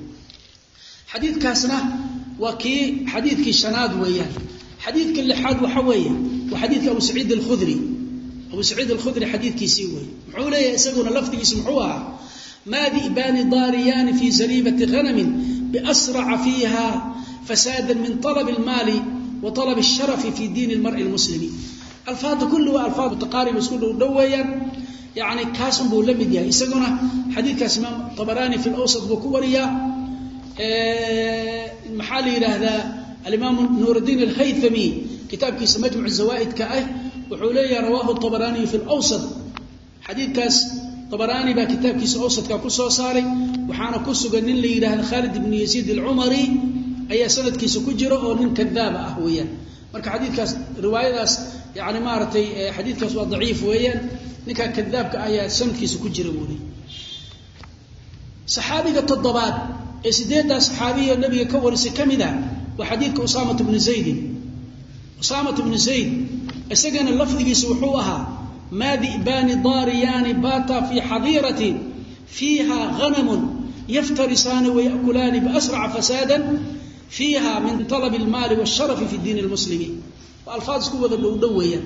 S1: حديث كاسنا وكي حديث كي شناد ويا حديث كل حاد وحوية وحديث أبو سعيد الخدري أبو سعيد الخدري حديث كي سيوي محولي يسقون لفظ يسمعوها ما ذئبان ضاريان في زريبة غنم بأسرع فيها فسادا من طلب المال وطلب الشرف في دين المرء المسلم الفاظ كله الفاظ تقارب كله دويا يعني كاسم بولمد يا يسقنا حديث كاسم طبراني في الأوسط بكوريا maxaa la yiraahdaa al-Imam Nuruddin al-Haythami kitaabkiisa Majmu' az-Zawaid ka ah wuxuu leeyahay rawahu at-Tabarani fi al-Awsat xadiidkaas Tabarani baa kitaabkiisa awsadka ku soo saaray waxaana ku sugan nin la yiraahdo Khalid ibn Yazid al-Umari ayaa sanadkiisa ku jira oo nin kadaab ah weeyaan marka xadiidkaas riwaayadaas yaani maartay xadiidkaas waa daciif weeyaan ninka kadaabka ayaa sanadkiisa ku jira weeyaan saxaabiga toddobaad ee sideedda saxaabiga nabiga ka warisay kamida waa xadiidka Usama ibn Zayd Usama ibn Zayd isagana lafdigiisa wuxuu ahaa ما ذئبان ضاريان باتا في حظيرة فيها غنم يفترسان ويأكلان بأسرع فسادا فيها من طلب المال والشرف في الدين المسلمي والألفاظ كوة الدوية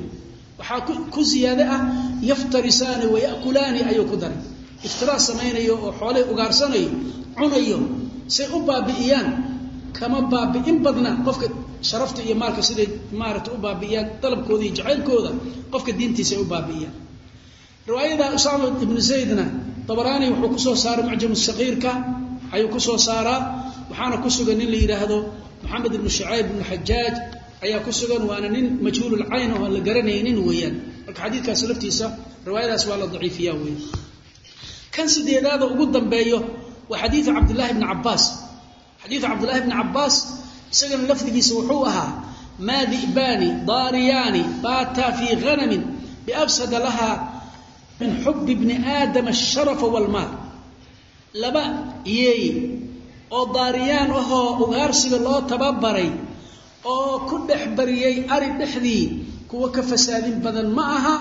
S1: وحاكو يفترسان ويأكلان أي قدر افتراس سمين وحوالي أغارسان عنيو سيؤبا بإيان كما باب إن بدنا قفك شرفت إيا مالك سيدي مارت أبا بإيان طلب كودي جعيل كودا قفك دينتي سيؤبا بإيان رواية أسامة بن زيدنا طبراني وحكسو سار معجم الصغير كا أيو كسو سارا وحانا كسوغا نين لي هذا محمد بن شعيب بن الحجاج أيا كسوغا وأنا نين مجهول العين وهو قرني نين ويان لك حديث كاسلفتي سا رواية أسوال الضعيفية ويان كان سيدي هذا وقدم بأيه وحديث عبد الله بن عباس حديث عبد الله بن عباس سجن لفظه سوحوها ما ذئبان ضاريان باتا في غنم بأفسد لها من حب ابن آدم الشرف والمال لبا يي او ضاريان وهو أغارسل الله تببري او كل حبريي أري دحدي كوا كفساد بدن معها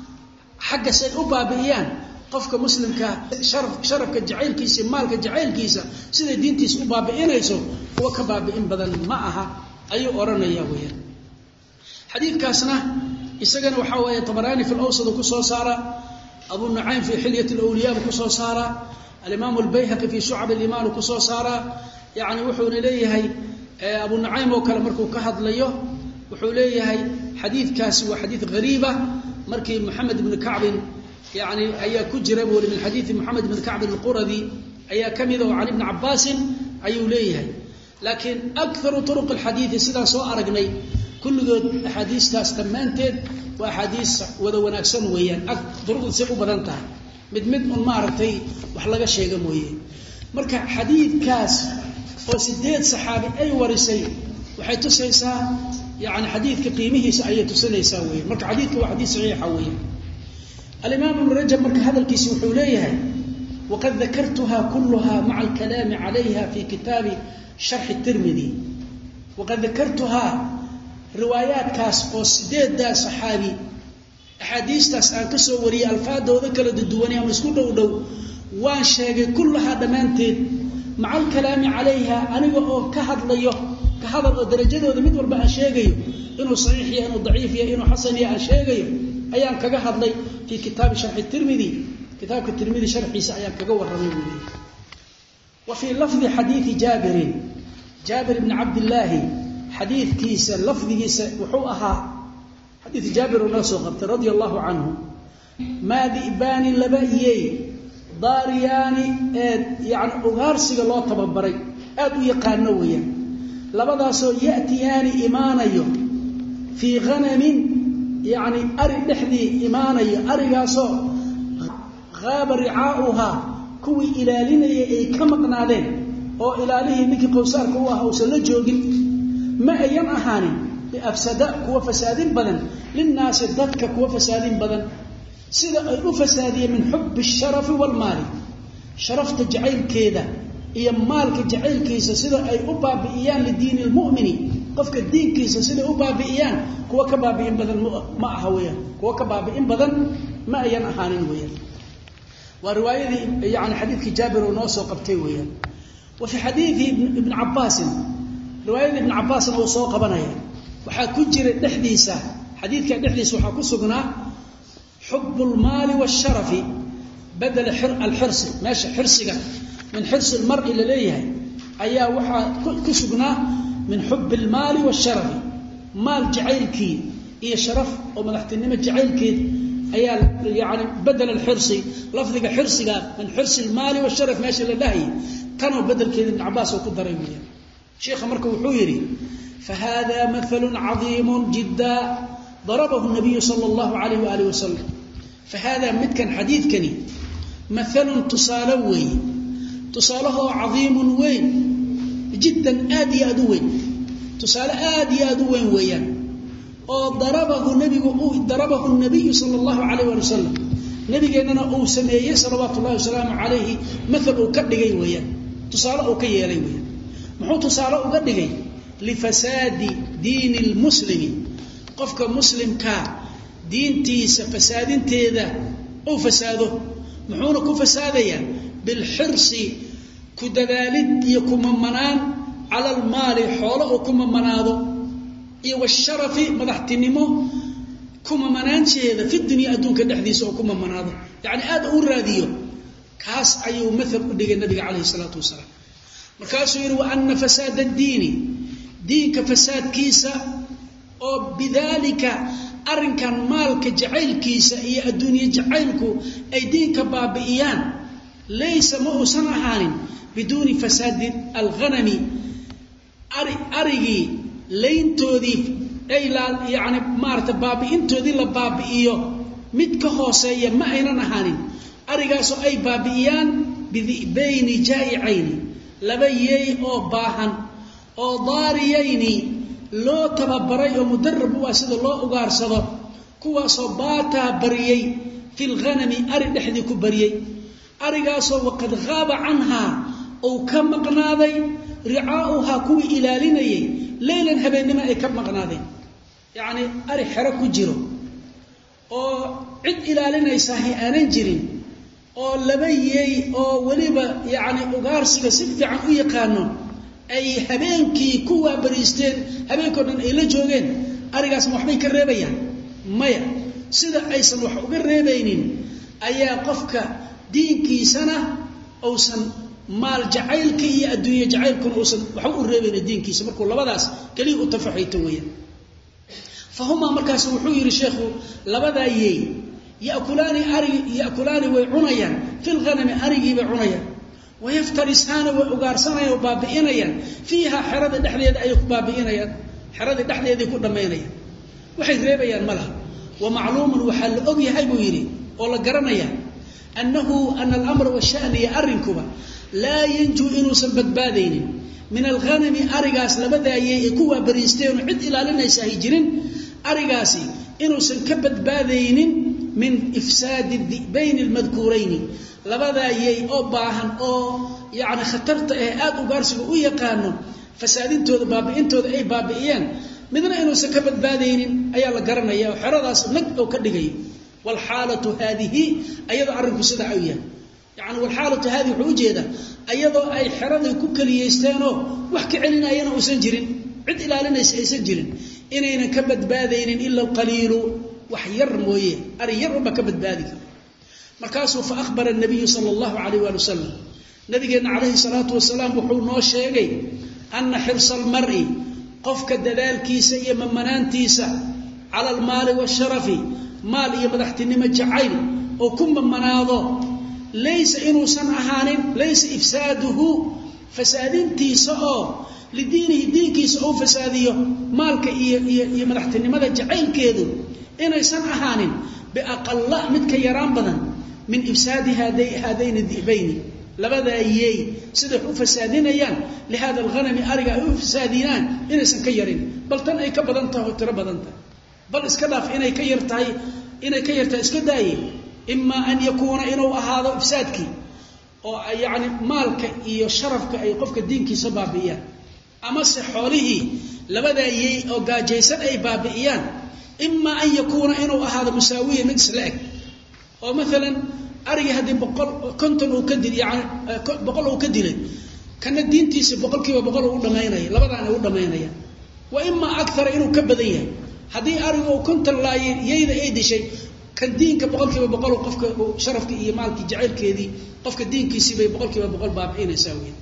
S1: حق سيد أبابيان qofka muslimka sharaf sharafka jaceelkiisa maalka jaceelkiisa sida diintiisa u baabi'inayso kuwa ka baabi'in badan ma aha ayuu oranaya weeyaan xadiidkaasna isagana waxa weeye Tabarani fi al-Awsat ku soo saara Abu Nu'aym fi Hilyat al-Awliya ku soo saara al-Imam al-Bayhaqi fi Shu'ab al-Iman ku soo saara yaani wuxuu leeyahay Abu Nu'aym oo kale markuu ka hadlayo wuxuu leeyahay xadiidkaasi waa xadiid gariiba markii Muhammad ibn Ka'b يعني أيا كجرب من حديث محمد بن كعب القرظي أيا كمذا وعن ابن عباس أيو ليه لكن أكثر طرق الحديث سيدا سواء رقني كل ذو حديث تاستمانتد وحديث وذو ناكسن ويان طرق سيقو بدنتها مدمد من مارتي وحلقة شيء مويه مركا حديث كاس وسديد صحابي أي ورسي وحيث سيسا يعني حديث كقيمه سعية سنة يساويه مركا حديث هو حديث صحيح حويه الإمام ابن رجب مركز هذا الكيس وحوليها وقد ذكرتها كلها مع الكلام عليها في كتاب شرح الترمذي وقد ذكرتها روايات كاس وسديد دا صحابي أحاديث تاس أنكسو وري الفاد وذكر الدوانية ومسكون دو دو وان شاقي كلها دمانتين مع الكلام عليها أنا كهد ليه كهذا الدرجة وذميد والبقى شاقي إنه صحيح يا إنه ضعيف يا إنه حسن يا شاقي أيام كجا هذلي في كتاب شرح الترمذي كتاب الترمذي شرح عيسى أيام كجا ورمي وفي لفظ حديث جابر جابر بن عبد الله حديث كيس لفظ كيس وحوها حديث جابر الناس رضي الله عنه ما ذئبان لبئي ضاريان يعني أغارسي الله تببري أدو يقانويا لبدا سو يأتيان إيمانيو في غنم يعني أري دحدي إيمانية أري قاسو غاب رعاؤها كوي إلاليني أي كمقنادين أو إلاليه مكي قوسار كوها أو سلجوغين ما أيام أهاني بأفسداء كوا فسادين بدن للناس الددك كوا فسادين بدن سيدا أي فسادية من حب الشرف والمال شرفت جعيل كيدا إيا مالك جعيل كيسا سيدا أي أبا بإيان للدين المؤمن قفك الدين كيسا سيدا أبا بإيان كوا كبابين بدن ما أهويا كوا كبابين بدن ما أيان أهانين ويا ورواية يعني حديث جابر ونوس وقبتي ويا وفي حديث ابن عباس رواية ابن عباس أو سوق بنايا وحكجر الحديثة حديث كان الحديث وحكسقنا حب المال والشرف بدل الحرص ماشي حرصك من حرص المرء لليه أيا وحا كسقنا من حب المال والشرف مال جعيلكي إيه شرف ومدحت النمى جعيلكي أيا يعني بدل الحرص لفظك حرصك من حرص المال والشرف ماشي لله tanoo bedelkeeda ibn Cabbaas oo ku daray weeyaan sheekha marka wuxuu yiri فهذا مثل عظيم جدا ضربه النبي صلى الله عليه وآله وسلم فهذا متكن حديث كني مثل تصالوي تصاله عظيم وين جدا آدي أدوين تصال آدي أدوين ويان وضربه النبي ضربه النبي صلى الله عليه وسلم نبي جننا أو سميه صلوات الله وسلامه عليه مثل كدغي ويان تصاله كيالي ويان محو تصاله كدغي لفساد دين المسلم قفك مسلم كا دينتيس فسادنتيدا او فساده محونا كفساديا بالحرص كدلالد يكم منان على المال حوله وكم منادو اي والشرف مدحتنمو كم منانشيدا في الدنيا ادونك دحديس او كم منادو يعني اد او راديو كاس ايو مثل دغ النبي عليه الصلاه والسلام مركاسو يروا ان فساد الدين دينك فساد كيسا او بذلك ارنكن مالك جعيل كيسا اي الدنيا جعيلكو اي دينك بابئيان ليس مؤسن احان بدون فساد الغنم اري اريغي لينتودي اي لا يعني مارت بابئينتودي لا بابئيو مid ka hooseeya ma aynan ahaanin arigaas oo ay baabiyaan bidibeen jaa'iin laba yeey oo baahan oo daariyayni loo tababaray oo mudarrab waa sida loo ugaarsado kuwaas oo baata bariyay fil ghanami ari dhaxdi ku bariyay arigaas oo waqad qaaba anha oo ka maqnaaday ri'aauha ku ilaalinayay leelan habeenimo ay ka maqnaadeen yaani ari xira ku jiro oo cid ilaalinaysa aanan jirin oo laba yeey oo waliba yaani ugaarsiga si fiican u yaqaano ay habeenkii kuwa bariisteen habeenkoo dhan ay la joogeen arigaas waxbay ka reebayaan maya sida aysan wax uga reebaynin ayaa qofka diinkiisana uusan maal jacaylka iyo adduunyo jacaylkuna uusan wax u reebaynin diinkiisa markuu labadaas kaliya u tafaxayto weeyaan fahuma markaas wuxuu yiri sheekhu labada yeey yaakulaani ari yaakulaani way cunayaan fil ghanami arigi bay cunayaan ويفترسان وأقارسنا وبابئينيا فيها حرد دحليد أي بابئينيا حرد دحليد يكون دمينيا وحيد ريبيا الملح ومعلوم وحل أبي هيبويري ولا قرنيا أنه أن الأمر والشأن يأرنكما لا ينجو إنو سنبت بادين من الغنم أرقاس لبدا يكوى بريستين عد إلى لنا يساهجرين أرقاسي إنو سنكبت بادين من إفساد الذئبين المذكورين labada yey oo baahan oo yaani khatarta ee aad u gaarsiga u yaqaano fasaadintooda baabi'intooda ay baabi'iyaan midna inuu sa ka badbaadeynin ayaa la garanayaa xiradaas nag oo ka dhigay wal xaalatu hadhihi ayada arinku sida ay yahay yaani wal xaalatu hadhihi wuxuu jeeda ayadoo ay xirada ku kaliyeysteen oo wax ka celinayana uusan jirin cid ilaalinaysa aysan jirin inayna ka badbaadeynin illa qaliilu wax yar mooyee ari yar ba ka badbaadi markaasuu fa akhbara an-nabiy sallallahu alayhi wa sallam nabigeena alayhi salatu wasalaam wuxuu noo sheegay anna hirsal mar'i qofka dadaalkiisa iyo mamanaantiisa ala al-maal wa sharafi maal iyo madaxtinimo jacayl oo ku mamanaado laysa inuusan ahaanin laysa ifsaaduhu fasaadintiisa oo lidiinihi diinkiisa oo fasaadiyo maalka iyo iyo madaxtinimada jacaylkeedu inaysan ahaanin biaqalla mid ka yaraan badan من إفساد هذين الذئبين لبدا يي سيده فسادينيان لهذا الغنم أرجع فسادينان إن سنكيرين بل تن أي كبدنته وتربدنته بل اسكداف إن أي كيرتاي إن أي كيرتاي اسكداي إما أن يكون إنه هذا إفسادك أو يعني مالك إيو شرفك أي قفك دينك سبابيا أما سحوله لبدا يي أو جاجيسان أي بابيان إما أن يكون إنه هذا مساوي مثل لك أو مثلا أرجع هذه بقول كنتم وكدل يعني بقول وكدل كان الدين تيس بقول كيف بقول ولا ما يناي لا بدأ أنا ولا ما يناي وإما أكثر إنه كبدية هذه أرجع وكنت لا يجد أي شيء كان دين كبقول كيف بقول وقفك شرفك إيمانك جعلك هذه قفك الدين كيسي بقول كيف بقول باب عين يسوي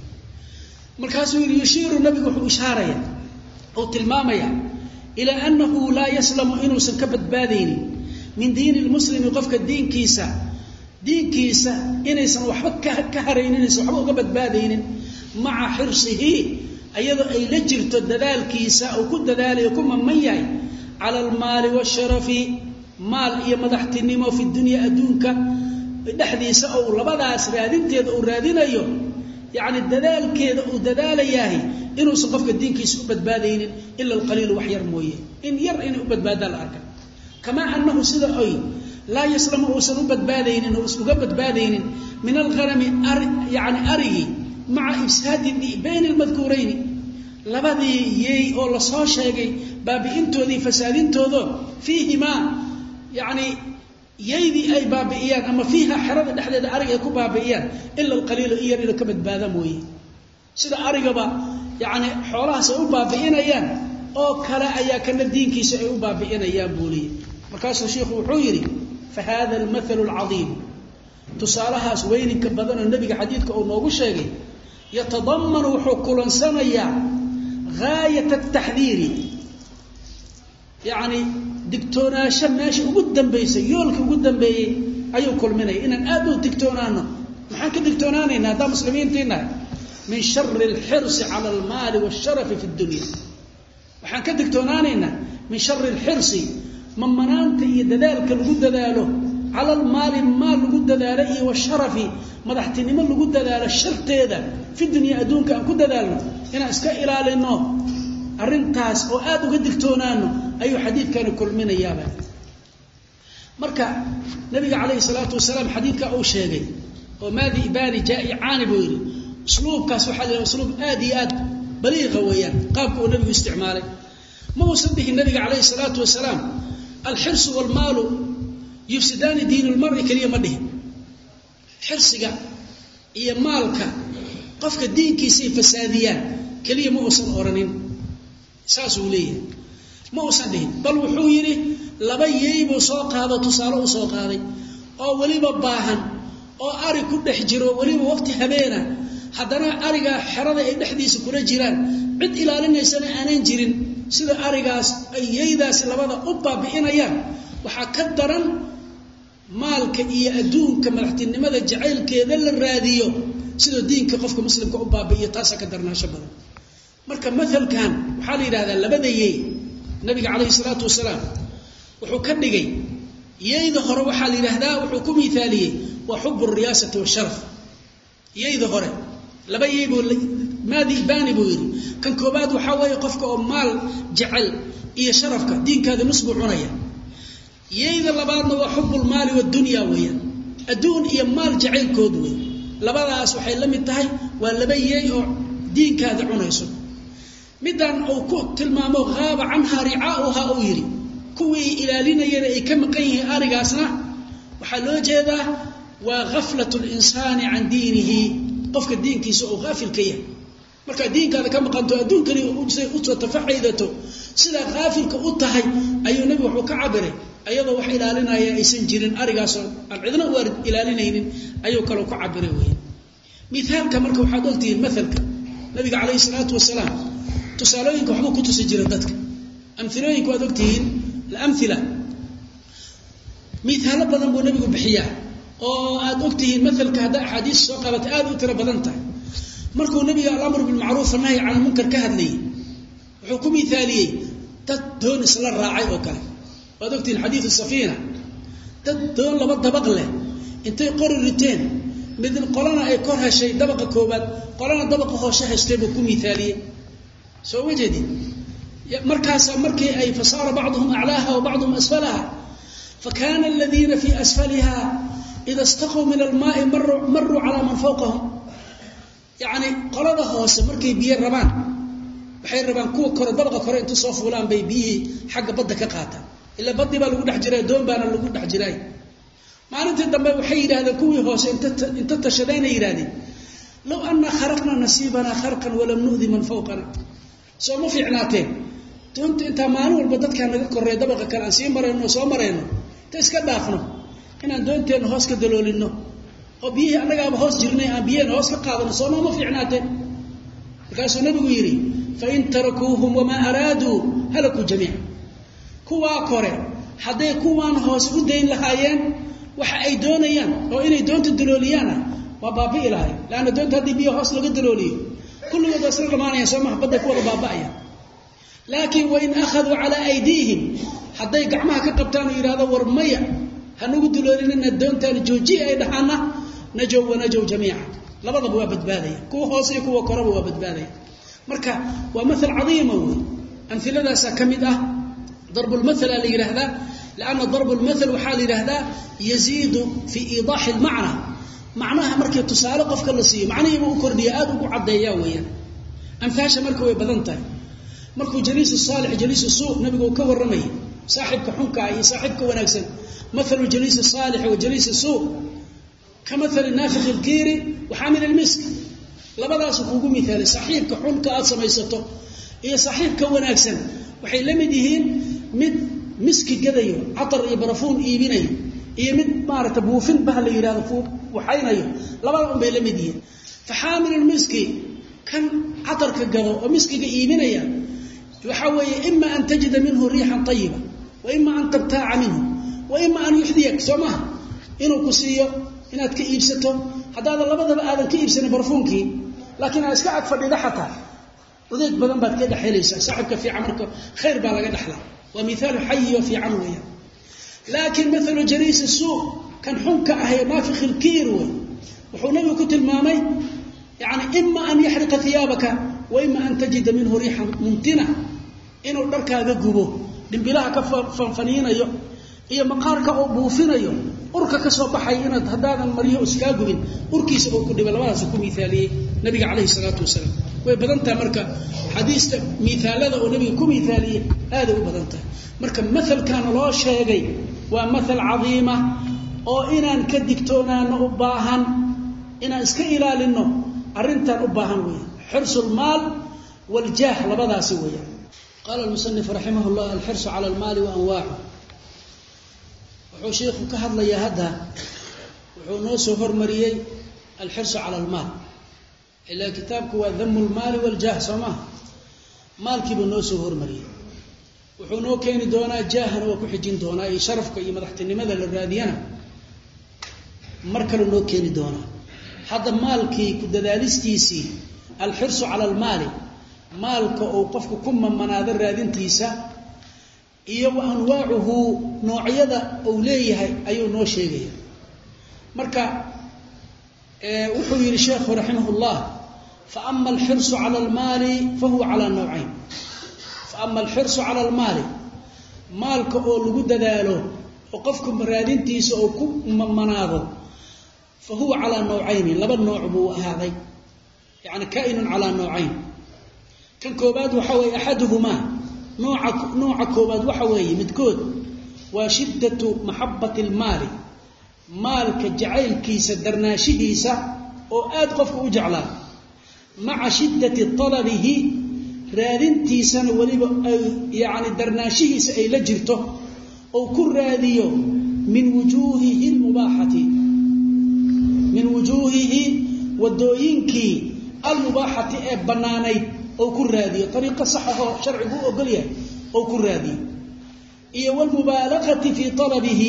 S1: مركزه يشير النبي إشارة أو تلمامية إلى أنه لا يسلم إنه سنكبت باديني من دين المسلم قفك الدين كيسا دين كيسا إنيسان وحبك كهرين إنيسان وحبك بدبادين maca xirsihi ayadoo ay la jirto dadaalkiisa uu ku dadaalayo ku mamman yahay cala almaali waasharafi maal iyo madaxtinimo fi dunya adduunka dhexdiisa oo labadaas raadinteeda uu raadinayo yacni dadaalkeeda uu dadaalayahay inuusan qofka diinkiisa u badbaadaynin ila alqaliil wax yar mooye in yar inay u badbaadaan la arka kamaa annahu sida ay laa yaslamu uusan u badbaadaynin oo uga badbaadaynin min alghanami yani arigi maca ifsaadi bayna almadkuurayni labadii yeey oo la soo sheegay baabi'intoodii fasaadintoodo fiihimaa yani yeydii ay baabi'iyaan ama fiiha xerada dhexdeeda ariga ay ku baabi'iyaan ila alqaliil in yar inuu ka badbaada mooye sida arigaba yani xoolahaas ay u baabi'inayaan oo kale ayaa kana diinkiisa ay u baabi'inayaan buuliye markaasuu sheikhu wuxuu yidhi fahada almathalu alcadiim tusaalahaas weyninka badanoo nebiga xadiidka uu noogu sheegay yatadammanu wuxuu kulansanayaa gaayat ataxdiiri yacni digtoonaasho meesha ugu dambaysay yoolka ugu dambeeyey ayuu kulminaya inaan aad u digtoonaano maxaan ka digtoonaanaynaa haddaan muslimiintiinahay min shari alxirsi cala almaali waasharafi fi dunya waxaan ka digtoonaanaynaa min shari alxirsi mamanaanta iyo dadaalka lagu dadaalo cala almaali maal lagu dadaalo iyo washarafi madaxtinimo lagu dadaalo sharteeda fi dunya adduunka aan ku dadaalno inaan iska ilaalino arrintaas oo aad uga digtoonaano ayuu xadiidkani kulminayaaba marka nabiga calayhi salaatu wasalaam xadiidka uu sheegay oo maadi ibaani jaa'i caani buu yidhi usluubkaas waxaa la yidhaha usluub aad iyo aad baliiqa weeyaan qaabka uu nabigu isticmaalay ma uusan dhihin nabiga calayhi salaatu wasalaam alxirsu waalmaalu yufsidaani diinu lmari keliya ma dhihin xirsiga iyo maalka qofka diinkiisay fasaadiyaan keliya ma uusan oranin saasuu leeyahay ma uusan dhihin bal wuxuu yidhi laba yeey buu soo qaado tusaale u soo qaaday oo weliba baahan oo ari ku dhex jiro weliba waqti habeena haddana ariga xerada ay dhexdiisa kula jiraan cid ilaalinaysana aanan jirin sida arigaas ay yeydaasi labada u baabi'inayaan waxaa ka daran maalka iyo adduunka madaxtinimada jacaylkeeda la raadiyo sidoo diinka qofka muslimka u baabi'iyo taasaa ka darnaasho badan marka maalkan waxaa la yidhahdaa labada yeey nabiga calayhi salaatu wasalaam wuxuu ka dhigay yeyda hore waxaa la yidhaahdaa wuxuu ku miaaliyey waa xubu riyaasati washaraf yeyda hore laba yey buu maadi ibaani buu yidhi kan koobaad waxaa weeye qofka oo maal jecel iyo sharafka diinkaada nus buu cunaya yeyda labaadna waa xubulmaali wadunya weeyaan adduun iyo maal jacaylkood wey labadaas waxay la mid tahay waa laba yeey oo diinkaada cunayso midaan uu ku tilmaamo haaba canhaa ricaauha uu yidhi kuwii ilaalinayana ay ka maqan yihiin arigaasna waxaa loo jeedaa waa gaflat linsaani can diinihi qofka diinkiisa oo haafil ka yahay markaad diinkaada ka maqanto adduunkani usoo tafaxaydato sidaa haafilka u tahay ayuu nebigu wuxuu ka cabiray ayadoo wax ilaalinaya aysan jirin arigaasoo aan cidna u ilaalinaynin ayuu kaloo ku cabiray wey miaalka marka waxaad ogtihiin maalka nabiga calayhi salaatu wasalaam tusaalooyinka waxbuu ku tusi jira dadka amilooyinka waad ogtihiin alamila miaalo badan buu nabigu bixiyaa oo aad ogtihiin maalka haddaa axaadiis soo qabatay aad u tiro badan tahay markuu nabiga alamru bilmacruuf anahyi can lmunkar ka hadlayay wuxuu ku miaaliyey dad doon isla raacay oo kale waad ogtihiin xadiidu safiina dad doon laba dabaq leh intay qori riteen midn qolana ay kor heshay dabaqa koobaad qolana dabaqa hooshe heshtay buu ku miaaliyey soo ma jeedin markaasa markii ay fasaara bacduhum aclaaha wa bacduhum asfalaha fakana aladiina fii asfaliha ida istaquu min almaai maruu calaa man fawqahum yacni qolada hoose markay biyo rabaan waxay rabaan kuwa kore dabaqa kore inta soo fuulaan bay biyihii xagga badda ka qaataan ila badii baa lagu dhex jiray doon baana lagu dhex jiray maalintii dambe waxay yidhahdeen kuwii hoose inta tashadeenay yidhahdeen low anna kharaqna nasiibana kharqan walam nu'di man fawqana soo ma fiicnaateen doonta intaa maalin walba dadkaa naga korreey dabaqa kale aan sii marayno soo marayno ta iska dhaafno inaan doonteenna hoos ka daloolinno oo biyihii annagaaba hoos jirnay aan biyaheen hoos ka qaadano soo nooma fiicnaateen markaasuu nabigu yidhi fain tarakuuhum wamaa araaduu halakuu jamiica kuwaa kore hadday kuwaan hoos u dayn lahaayeen waxa ay doonayaan oo inay doonta dalooliyaana waa baabi'i lahay leanna doonta haddii biyo hoos laga dalooliyo كل هذا سر ما أنا يسمح بدك ورا بابايا لكن وإن أخذوا على أيديهم حتى يقعمها كقبتان إرادة ورمية هنقول لنا إن الدون تاني جوجي أيضا حنا نجوا ونجوا جميعا لبضب وابد بالي كو هوسي كو قرب وابد بالي مركا ومثل عظيم أمثلة ذا سكمدة ضرب المثل اللي هذا لأن ضرب المثل وحال هذا يزيد في إيضاح المعنى معناها مركا تسالق في كل شيء معناه يبقى كرديات وعديا ويا أنفاش مركا ويبدنتها مركو جليس الصالح جليس السوء نبي كور رمي صاحبك حنكا أي صاحبك ونكسن مثل الجليس الصالح وجليس السوء كمثل النافخ الكيري وحامل المسك لبدا سكوكو مثال صاحبك حنكا أتصميسته هي صاحبك ونكسن وحي لمدهين مد مسك قديو عطر يبرفون إيبيني هي مد مارة بوفين بهالي يراد فوق وحينيو لبدا أم بيلمدهين فحامل المسك كان عطر كقدو ومسك إيبيني وحوي إما أن تجد منه ريحا طيبة وإما أن تبتاع منه وإما أن يحذيك سماه إنه كسيه إنه كإيبسته هذا هذا لبدا هذا كإيبسني برفونكي لكن أسكعك فردي حتى وذيك بدن بعد كده حليسة صاحبك في عمرك خير بالك دحلا ومثال حي وفي عنوية لكن مثل جريس السوق كان حنك أهي ما في خلكيروي وحنوي كتل مامي يعني إما أن يحرق ثيابك وإما أن تجد منه ريحا ممتنة إنه درك هذا جبوه دنبلاها كفنفنين أيوه هي مقارك أو بوفين أيوه أرك كسب حينا هذا المريء أسكاجين أركيس أو كل بلوان سكون مثالي نبي عليه الصلاة والسلام وبدنته مركا حديث مثال هذا ونبي كم مثالي هذا وبدنته مركا مثل كان الله شيء ومثل عظيمة أو إن كدكتونا نؤباهن إن إسكيلا لأنه أرنت نؤباهن ويا حرص المال والجاه لبدا سويا قال المصنف رحمه الله الحرص على المال وأنواعه وحو شيخ كهضل يا هذا وحو نوسو هرمريي الحرص على المال إلا كتابك هو ذم المال والجاه سماه مالك بنوسو هرمريي وحو نو كيني دونا جاهنا وكحجين دونا أي شرفك أي مدحتني ماذا للرادينا مركل نو كيني دونا هذا مالكي كددالستيسي الحرص على المال مالك أو قفك كم من مناظر رادنتيسا إيه وأنواعه نوعية أوليه أيو نوع شيء مركا اه وحي الشيخ رحمه الله فأما الحرص على المال فهو على نوعين فأما الحرص على المال مالك أو لجود ذاله وقفك رادنتيسا أو كم من مناظر فهو على نوعين لبا نوع بو هذا يعني كائن على نوعين كان كوباد وحوي أحدهما نوع نوع كوباد وحوي متكود وشدة محبة المال مالك جعيل كيس درناشيسا أو أدقف وجعله مع شدة طلبه رادنتي سنة وليب يعني درناشيسا أي لجرته أو كل راديو من وجوهه المباحة من وجوهه ودوينكي المباحة بنانيت أو كرادي طريقة صحة شرعه أقوليه أو كرادي إيه والمبالغة في طلبه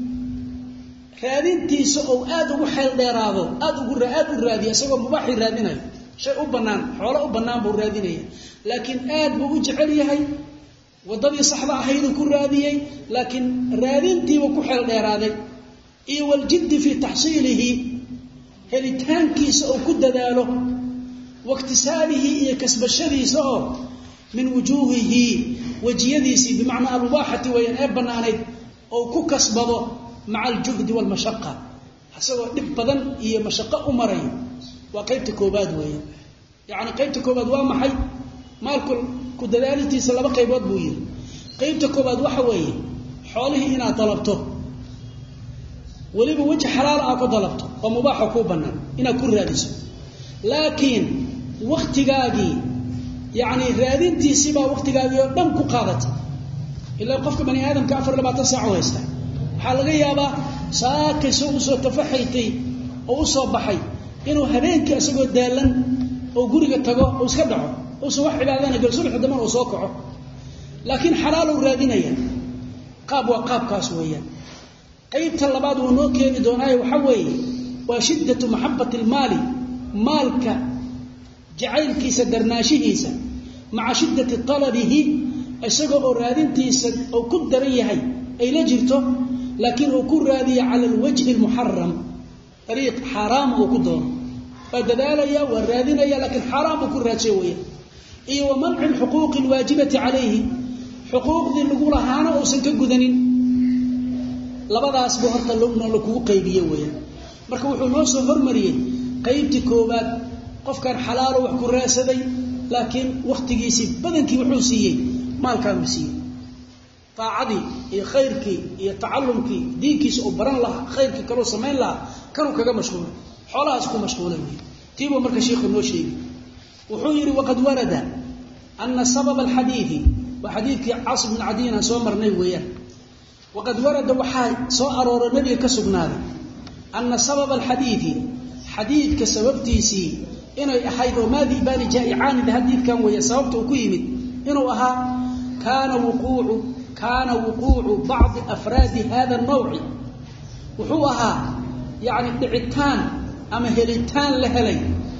S1: رادين تيس أو آدو حل ديراضو آدو قر آدو رادي أسوأ مباح رادينه شيء بنان حوله بنان برادينه لكن آد بوجعليه وضبي صحبة هيدو كراديه لكن رادين تي وكحل ديراضي إيه والجد في تحصيله هلتان كيس أو كد داله واكتسابه كسب الشديس من وجوهه وجيديس بمعنى المباحة وينأبنا أو كسبه مع الجهد والمشقة حسوا نبضا هي مشقة أمرين وقيبت كوباد وين يعني قيبت كوباد وامحي مالك كدلالتي سلبا قيبات بوين قيبت كوباد وحوي حوله إنا طلبته ولي بوجه حلال أكو طلبته ومباح كوبنا إنا كل رادسه لكن وقت قاقي يعني رادينتي سيبا وقت قاقي دمكو قادت إلا قفك بني آدم كافر لما تسعه ويستا حال غيابا ساكي سوء تفحيتي أو سوء بحي إنه هبينك أسقو دالن أو قريق التقو أو سكدعه أو سوحي لذانا قل سلح الدمان أو سوكعه لكن حلال رادينيا قاب وقاب كاسويا قيبت اللباد ونوكي دوناي وحوي وشدة محبة المال مالك jacaylkiisa darnaashihiisa maca shiddati talabihi isagoo oo raadintiisa oo ku daran yahay ay la jirto laakiin uu ku raadiya cala alwajhi almuharram ariiq xaraam uu ku doono waa dadaalaya waa raadinaya laakiin xaraam uu ku raadshay weeye iyo wa manci alxuquuqi alwaajibati calayhi xuquuqdii lagu lahaana uusan ka gudanin labadaas buu horta la kugu qaybiye weeyaan marka wuxuu noo soo hormariyey qaybtii koowaad qofkan xalaalo wax ku raadsaday laakiin waqtigiisii badankii wuxuu siiyey maalkaan uu siiyey taacadii iyo khayrkii iyo tacallumkii diinkiisa uu baran lahaa khayrkii kaloo samayn lahaa kanuu kaga mashquulay xoolahaas ku mashquulay wey tiibuu marka sheikhu noo sheegi wuxuu yidhi waqad warada ana sababa alxadiidi waa xadiidkii caasim bin cadiyin aan soo marnay weeyaan waqad warada waxaa soo aroora nebiga ka sugnaaday ana sababa alxadiidi xadiidka sababtiisii inay ahayd oo maa di'baani jaa'icaanida xadiidkan weeye sababta uu ku yimid inuu ahaa kaana wuquucu kaana wuquucu bacdi afraadi hada alnawci wuxuu ahaa yacni dhicitaan ama helitaan la helay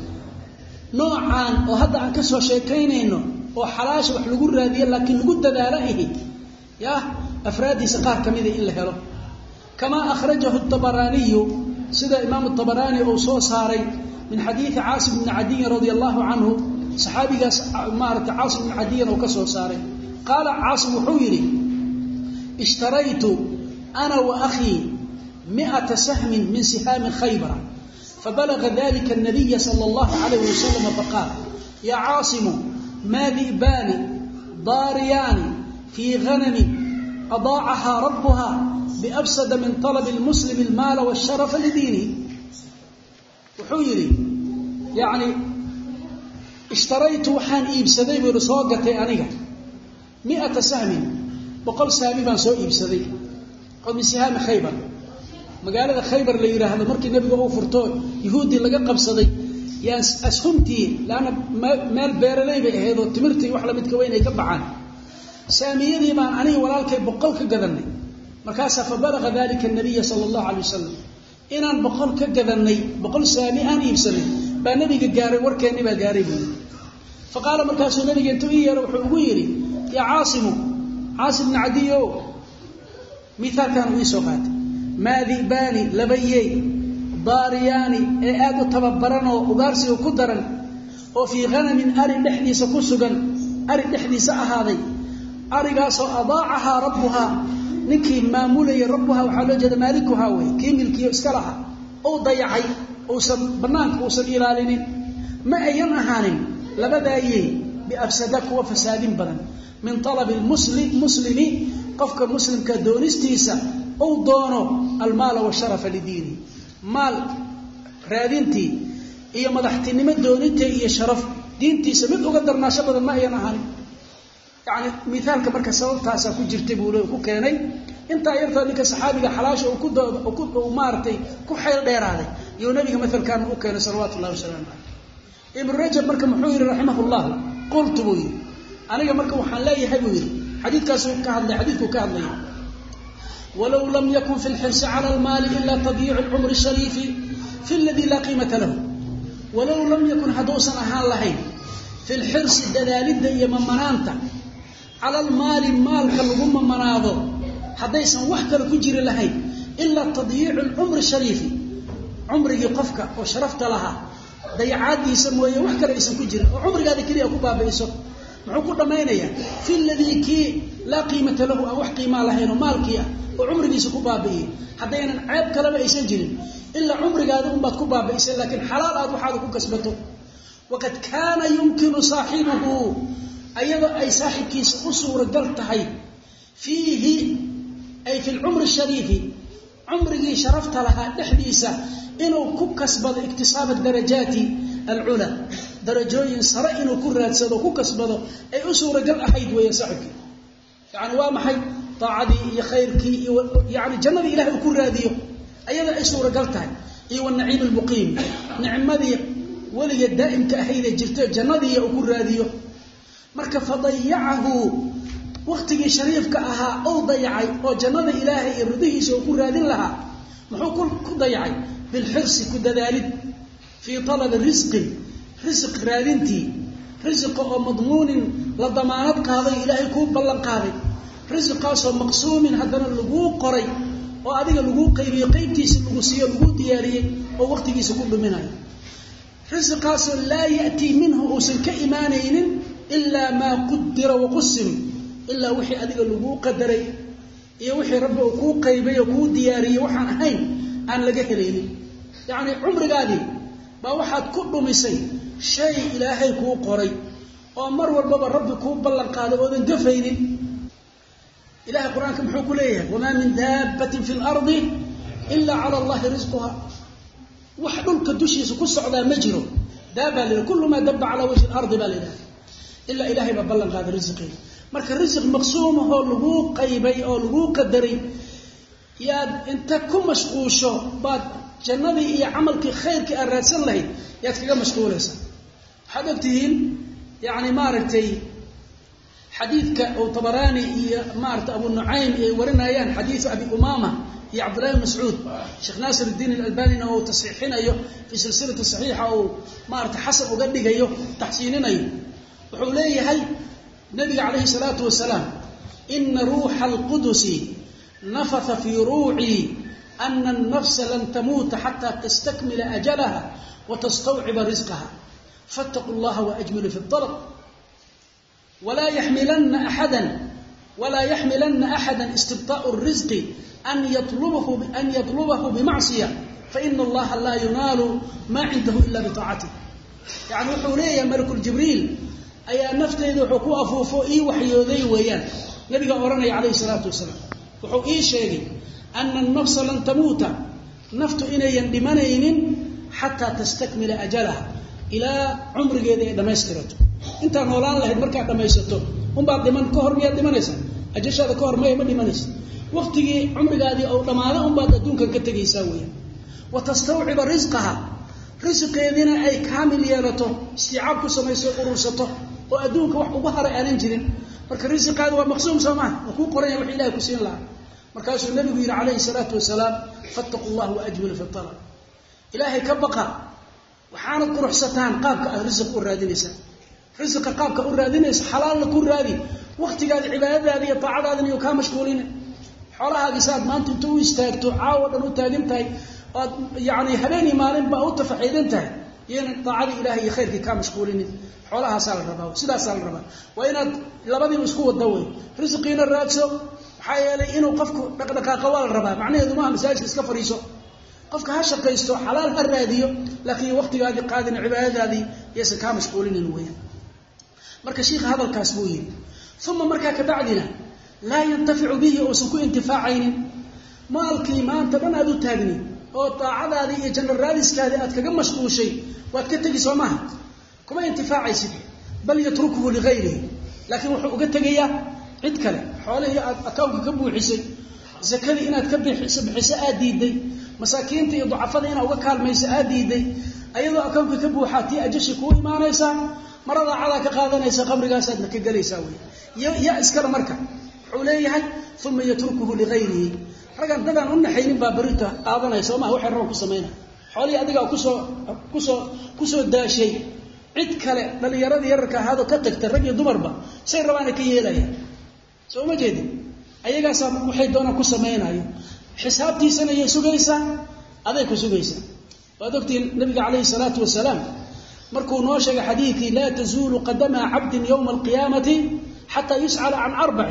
S1: noocaan oo hadda aan ka soo sheekaynayno oo xalaasha wax lagu raadiyo laakiin lagu dadaalo ahi yah afraadiisa qaar ka mida in la helo kamaa akhrajahu الطabaraaniyu sida imaamu الطabaraani uu soo saaray min xadiidi caasim bni cadiyin radia allahu canhu saxaabigaas maarata caasim bni cadiyin uu ka soo saaray qaala caasim wuxuu yidhi ishtaraytu ana wa akhii mi'ata sahmin min sihaami khaybara fabalaga dalika الnabiya sala allahu calayhi wasalam faqaal ya caasimu maa di'baani daariyaani fii ghanami adaacahaa rabbuha biabsada min talabi lmuslimi almaala waasharafa lidiinihi wuxuu yidhi yacni ishtaraytu waxaan iibsaday buu yihi soo gatay aniga mi'ata sahmin boqol saami baan soo iibsaday oo min sihaami khaybar magaalada khaybar la yidhaahdo markii nebiga uu furto yuhuuddii laga qabsaday yaan ashumtii laanna meel beeraley bay ahayd oo timirtii wax lamidka weyn ay ka baxaan saamiyadii baan aniga walaalkay boqol ka gadanay markaasaa fabalaga dalika nabiya sala allahu calay wasalam inaan boqol ka gadanay boqol saami aan iibsanay baa nebiga gaaray warkeenni baa gaaray buui faqaala markaasuu nebiga intuu ii yeero wuxuu ugu yidhi yaa caasimu caasim bni cadiyo miaalkaan uu ii soo qaatay maa di'baani labayey daariyaani ee aad u tababaran oo ugaarsiga ku daran oo fii khanamin ari dhexdiisa ku sugan ari dhexdiisa ahaaday arigaasoo adaacahaa rabbuhaa ninkii maamulayay rabbuhaa waxaa loo jeeda maalikuhaa wey kii milkiyo iska laha uu dayacay uusan bannaanka uusan ilaalinin ma ayan ahaanin labadaayey biafsada kuwa fasaadin badan min talabi muslimi qofka muslimka doonistiisa uu doono almaala washarafa lidiini maal raadintii iyo madaxtinimo dooninta iyo sharaf diintiisa mid uga darnaasho badan ma ayan ahaanin yani miaalka marka sababtaasaa ku jirtay buu ku keenay intaa yartaa ninka saxaabiga xalaasha uu maaratay ku xeel dheeraaday iyo nabiga maalkan u keenay salawaatu llahi wasalaamu caleyh ibnu rajab marka muxuu yidhi raximah llah qultu buu yidhi aniga marka waxaan leeyahay buu yidhi xadiikaasuu ka hadlay xadiidkuu ka hadlaya walow lam yakun fi lxirsi cala almaali ila tadyiicu lcumri shariifi fi ladii laa qiimata lahu walow lam yakun hadduusan ahaan lahayn fi lxirsi dadaalidda iyo mamanaanta cala almaali maalka lagu mamanaado haddaysan wax kale ku jiri lahayn ilaa tadyiicu lcumri shariifi cumrigii qofka oo sharafta lahaa dayacaadiisa mooye wax kale aysan ku jirin oo cumrigaada keliya ku baabi'iso muxuu ku dhammaynayaa fi ladii kii laa qiimata lahu aan wax qiimaa lahayn oo maalkii ah oo cumrigiisa ku baabi'iyey haddaynan ceeb kaleba aysan jirin ilaa cumrigaada unbaad ku baabi'isay laakiin xalaal aad waxaada ku kasbato waqad kaana yumkinu saaxibuhu ayadoo ay saaxibkiisa u suuragal tahay fiihi ay fi lcumri shariifi cumrigii sharafta lahaa dhexdiisa inuu ku kasbado iktisaaba darajaati alculaa darajooyin sare inuu ku raadsado ku kasbado ay u suuragal ahayd weeye saaxibkii yani waa maxay taacadii iyo khayrkii iyo yani jannadii ilahay uu ku raadiyo ayadoo ay suuragal tahay iyo wanaciim almuqiim nicmadii weliga daa'imka ahaydee jirto jannadii uu ku raadiyo marka fadayacahu waqtigii shariifka ahaa ou dayacay oo jannada ilaahay iyo ridihiisa uu ku raadin lahaa muxuu ku dayacay bilxirsi ku dadaalid fii talabi risqin رزق رادنتي رزق أو مضمون لضمانات قاضي إلهي كوب بلن قاضي رزق قاسو مقسوم هدنا اللقوق قري وأديك اللقوق قيبي قيبتي سلقوسية اللقوق ديارية ووقت يسكون بمناي رزق قاسو لا يأتي منه أوسن كإيمانين إلا ما قدر وقسم إلا وحي أديك اللقوق قدري إيه وحي ربه وكوق قيبي وكوق ديارية وحان هين أن لقهليني يعني عمر قادي ما واحد كله مسي شيء إلهي كوق قري ومر والبابا رب كوق بلن قاضي وذن قفيني إله القرآن كم حكوا ليه وما من دابة في الأرض إلا على الله رزقها وحلول كدوشي سكوس على مجره دابة كل ما دب على وجه الأرض بالله إلا إلهي ببلغ هذا رزقه مرك الرزق مقسوم هو لغوق قيبي أو لغوق قدري يا أنت كم مشغوشة بعد جنبي يا عملك خيرك الرسل له يا تكلم مشغولة حدثتين يعني مارتي حديث أو طبراني مارت أبو النعيم ورنا يان حديث أبي أمامة هي عبد الله بن مسعود شيخ ناصر الدين الألباني أو تصحيحين أيه في سلسلة الصحيحة أو مارت حسب وقدق أيه تحسينين أيه وحوليه هاي نبي عليه الصلاة والسلام إن روح القدس نفث في روعي أن النفس لن تموت حتى تستكمل أجلها وتستوعب رزقها فاتقوا الله وأجملوا في الطلب ولا يحملن أحدا ولا يحملن أحدا استبطاء الرزق أن يطلبه أن يطلبه بمعصية فإن الله لا ينال ما عنده إلا بطاعته يعني حوليه ملك الجبريل أي نفتي ذو حقوق فوفوئي وحيوذي ويان نبي قرني عليه الصلاة والسلام وحقوقي شيء أن النفس لن تموت نفت إني يندمنين حتى تستكمل أجلها إلى عمر جيدة دمشقرته أنت نولان له مركع دمشقته هم بعد من كهر مية دمنيسا أجيش هذا كهر مية ما دمنيس وقت عمر جادي أو دمانة هم بعد دون كان كتجي يسويه وتستوعب رزقها رزق يدينا أي كامل يالته استيعاب كسمة يسوي قروسته وأدونك وح وبهر أنجرين مركز الرزق هذا مقسوم سماه وكون قرية وحيلاه كسين الله مركز النبي عليه الصلاة والسلام فاتقوا الله وأجملوا في الطلب إلهي كبقى وحانت قروح ستان قابك الرزق الرادينيسا رزق قابك الرادينيسا حلال لك الرادي وقت قال عبادة هذه طاعة هذه يوكا مشغولين حولها قساد ما أنتم تو استاكتوا عاود أنو تاقمتهي يعني هليني مالين بأوت فحيدنتهي يعني طاعة إلهي خيرك كا مشغولين حولها سال الربا سيدا سال الربا وإن لبدي مسكوه الدوي رزقين الرادسو حيالي إنو قفكو دقدقا قوال الربا معنى يدوما مساجد اسكفريسو قفك هاشقيستو حلال الراديو لكن وقت هذه قادن عبادة هذه يسا كا مشغولين الوين مركا شيخ هذا الكاسبوين ثم مركا كبعدنا لا ينتفع به أو سكو انتفاعين مالكي ما أنت بنا ذو تاقني أو طاعة هذه جن الرادس كهذه أتكا مشغول شيء وأتكتكي سوماها كما ينتفاعي سيدي بل يتركه لغيره لكن وقت تجيه عد كله حوله أكاوك كبو حسي زكذي إنها تكبي حسب حساء ديدي مساكين تي ضعفنا إنها وكال ميساء ديدي أيضا أكاوك كبو حاتي أجشك وإما نيسا مرضى على كقاذا نيسا قمر قاسد لك قال يساوي يا إسكر مركة حوليه ثم يتركه لغيره رجال دقان قلنا حين بابريته آذنا يسوما هو حرام كسمينه حولي أدقى كسو كسو كسو دا شيء عد كله بل يرد يرك هذا كتك ترجع دمربا سير ربنا كي يلاقي سو ما جدي أيها سام محيط دونا كسمينه أيه حسابتي سنة يسوعيسا هذا كسوعيسا وذكرت النبي عليه الصلاة والسلام مركو نوشة حديثي لا تزول قدم عبد يوم القيامة حتى يسأل عن أربع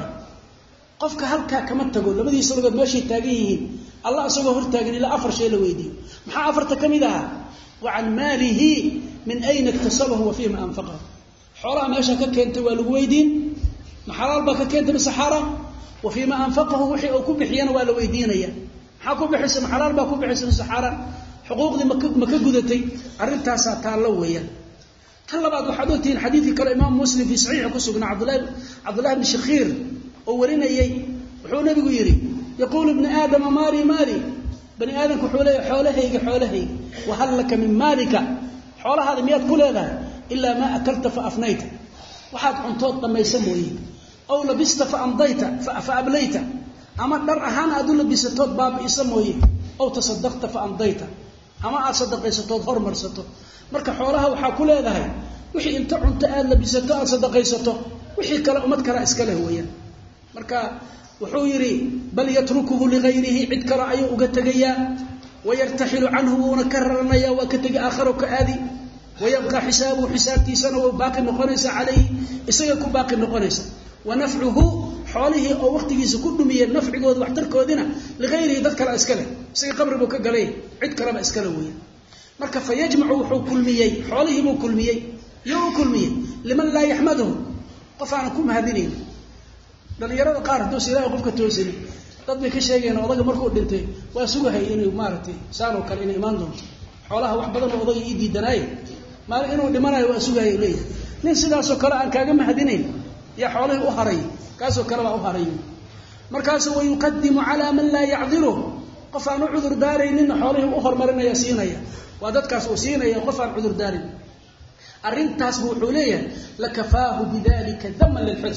S1: قفك هلك كما تقول لما يصير قد ماشي تاجيه الله سوى هرتاجني لا أفر شيء لويدي محا أفرت كم ذا وعن ماله من أين اكتسبه وفيما أنفقه حرام ماشى كنت والويدين محلال بك كنت بسحارة وفيما أنفقه وحي أو كب حيانا والويدين يا حكوا بحسن حلال بكوا بحسن سحارة حقوق ذي مك جذتي عرفتها ساتالويا كلا بعض حدوثين حديث كالإمام مسلم في صحيح قصة عبد الله عبد الله بن شخير أولين يي وحول نبي يري يقول ابن آدم ماري ماري بني آدم كحوله حوله حوله وهل لك من مالك حول هذا مئة كل هذا إلا ما أكلت فأفنيت وحاك عنطوط ما يسموه أو لبست فأمضيت فأبليت أما در أهانا أدول لبستوت باب يسموه أو تصدقت فأمضيت ama aad sadaqaysato hormarsato marka xoolaha waxa ku leedahay wixii inta cunto aad labisato aad sadaqaysato wixii kale umad kale iska leh weeyaan marka wuxuu yiri bal yatrukuhu li ghayrihi cid kale ayuu uga tagayaa wayartahilu anhu wa karranaya wa katagi aakharu ka aadi ويبقى حسابه حسابتي سنة وباقي نقنيس عليه إساق كو باقي نقنيس ونفعه حوله أو وقته سكون مية النفع قود وحتر كودنا لغيره ذكر أسكله إساق قبر بك قليه عد كرم أسكله ويا مركب فيجمع كل مية حوله مو كل مية يو كل مية لمن لا يحمده قفعنا كم هذين لأن يرى قارة دوسي لا يقفك توسيني تطبيق الشيء أنا وضاق مركو دنتي وأسوها إني مارتي سانو كان إني إيمان دون حولها وحبضنا وضاق إيدي دناي ما إنه لمن يواسوها إليه من سداسو كلا أن كاجم هدينين يا حوله أهري كاسو كلا أهري مركاسو ويقدم على من لا يعذره قفان عذر داري إن حوله أهر مرنا يسينيا وادت كاسو سينيا قفان عذر داري الرين تاسبو حوليه لكفاه بذلك ذما للحرص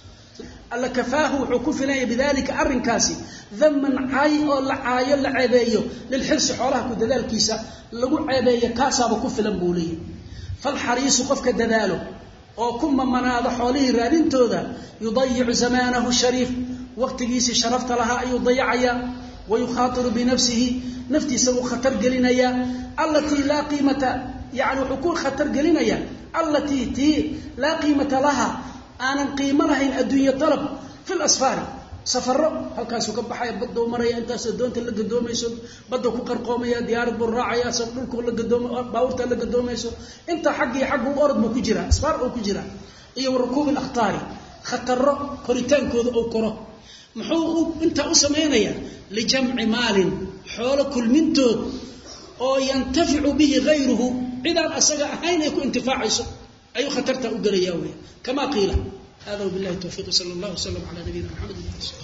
S1: لكفاه حكفنا بذلك الرين كاسي ذما عاي أو لعاي لعبيه للحرص حوله كدلال كيسا لغو عيبيه كاسابا كفلان بوليه فالحريص قفك دداله او كما مناد خوليه رادينتودا يضيع زمانه الشريف وقت جيس شرفت لها اي يضيعيا ويخاطر بنفسه نفتي سو خطر جلينيا التي لا قيمه يعني حقوق خطر جلينيا التي تي لا قيمه لها انا قيمه لها الدنيا طلب في الاسفار سفر halkaas uu ka baxay badda maraya intaas doonta la gadoomayso badda ku qarqoomaya diyaarad bur raacaya sabdulku la gadoomo baawrta la gadoomayso inta xaqi xaq uu orod ma ku jira asfar oo ku jira iyo rukuub al-akhtaari khatar qoritaankooda oo koro muxuu inta u sameeynaya li jam'i maalin xoolo kulmintood oo yantafi'u bihi ghayruhu idan asaga ahayn ay ku intifaacayso ayu khatarta u galaya way kama qiila هذا وبالله التوفيق صلى الله وسلم على نبينا محمد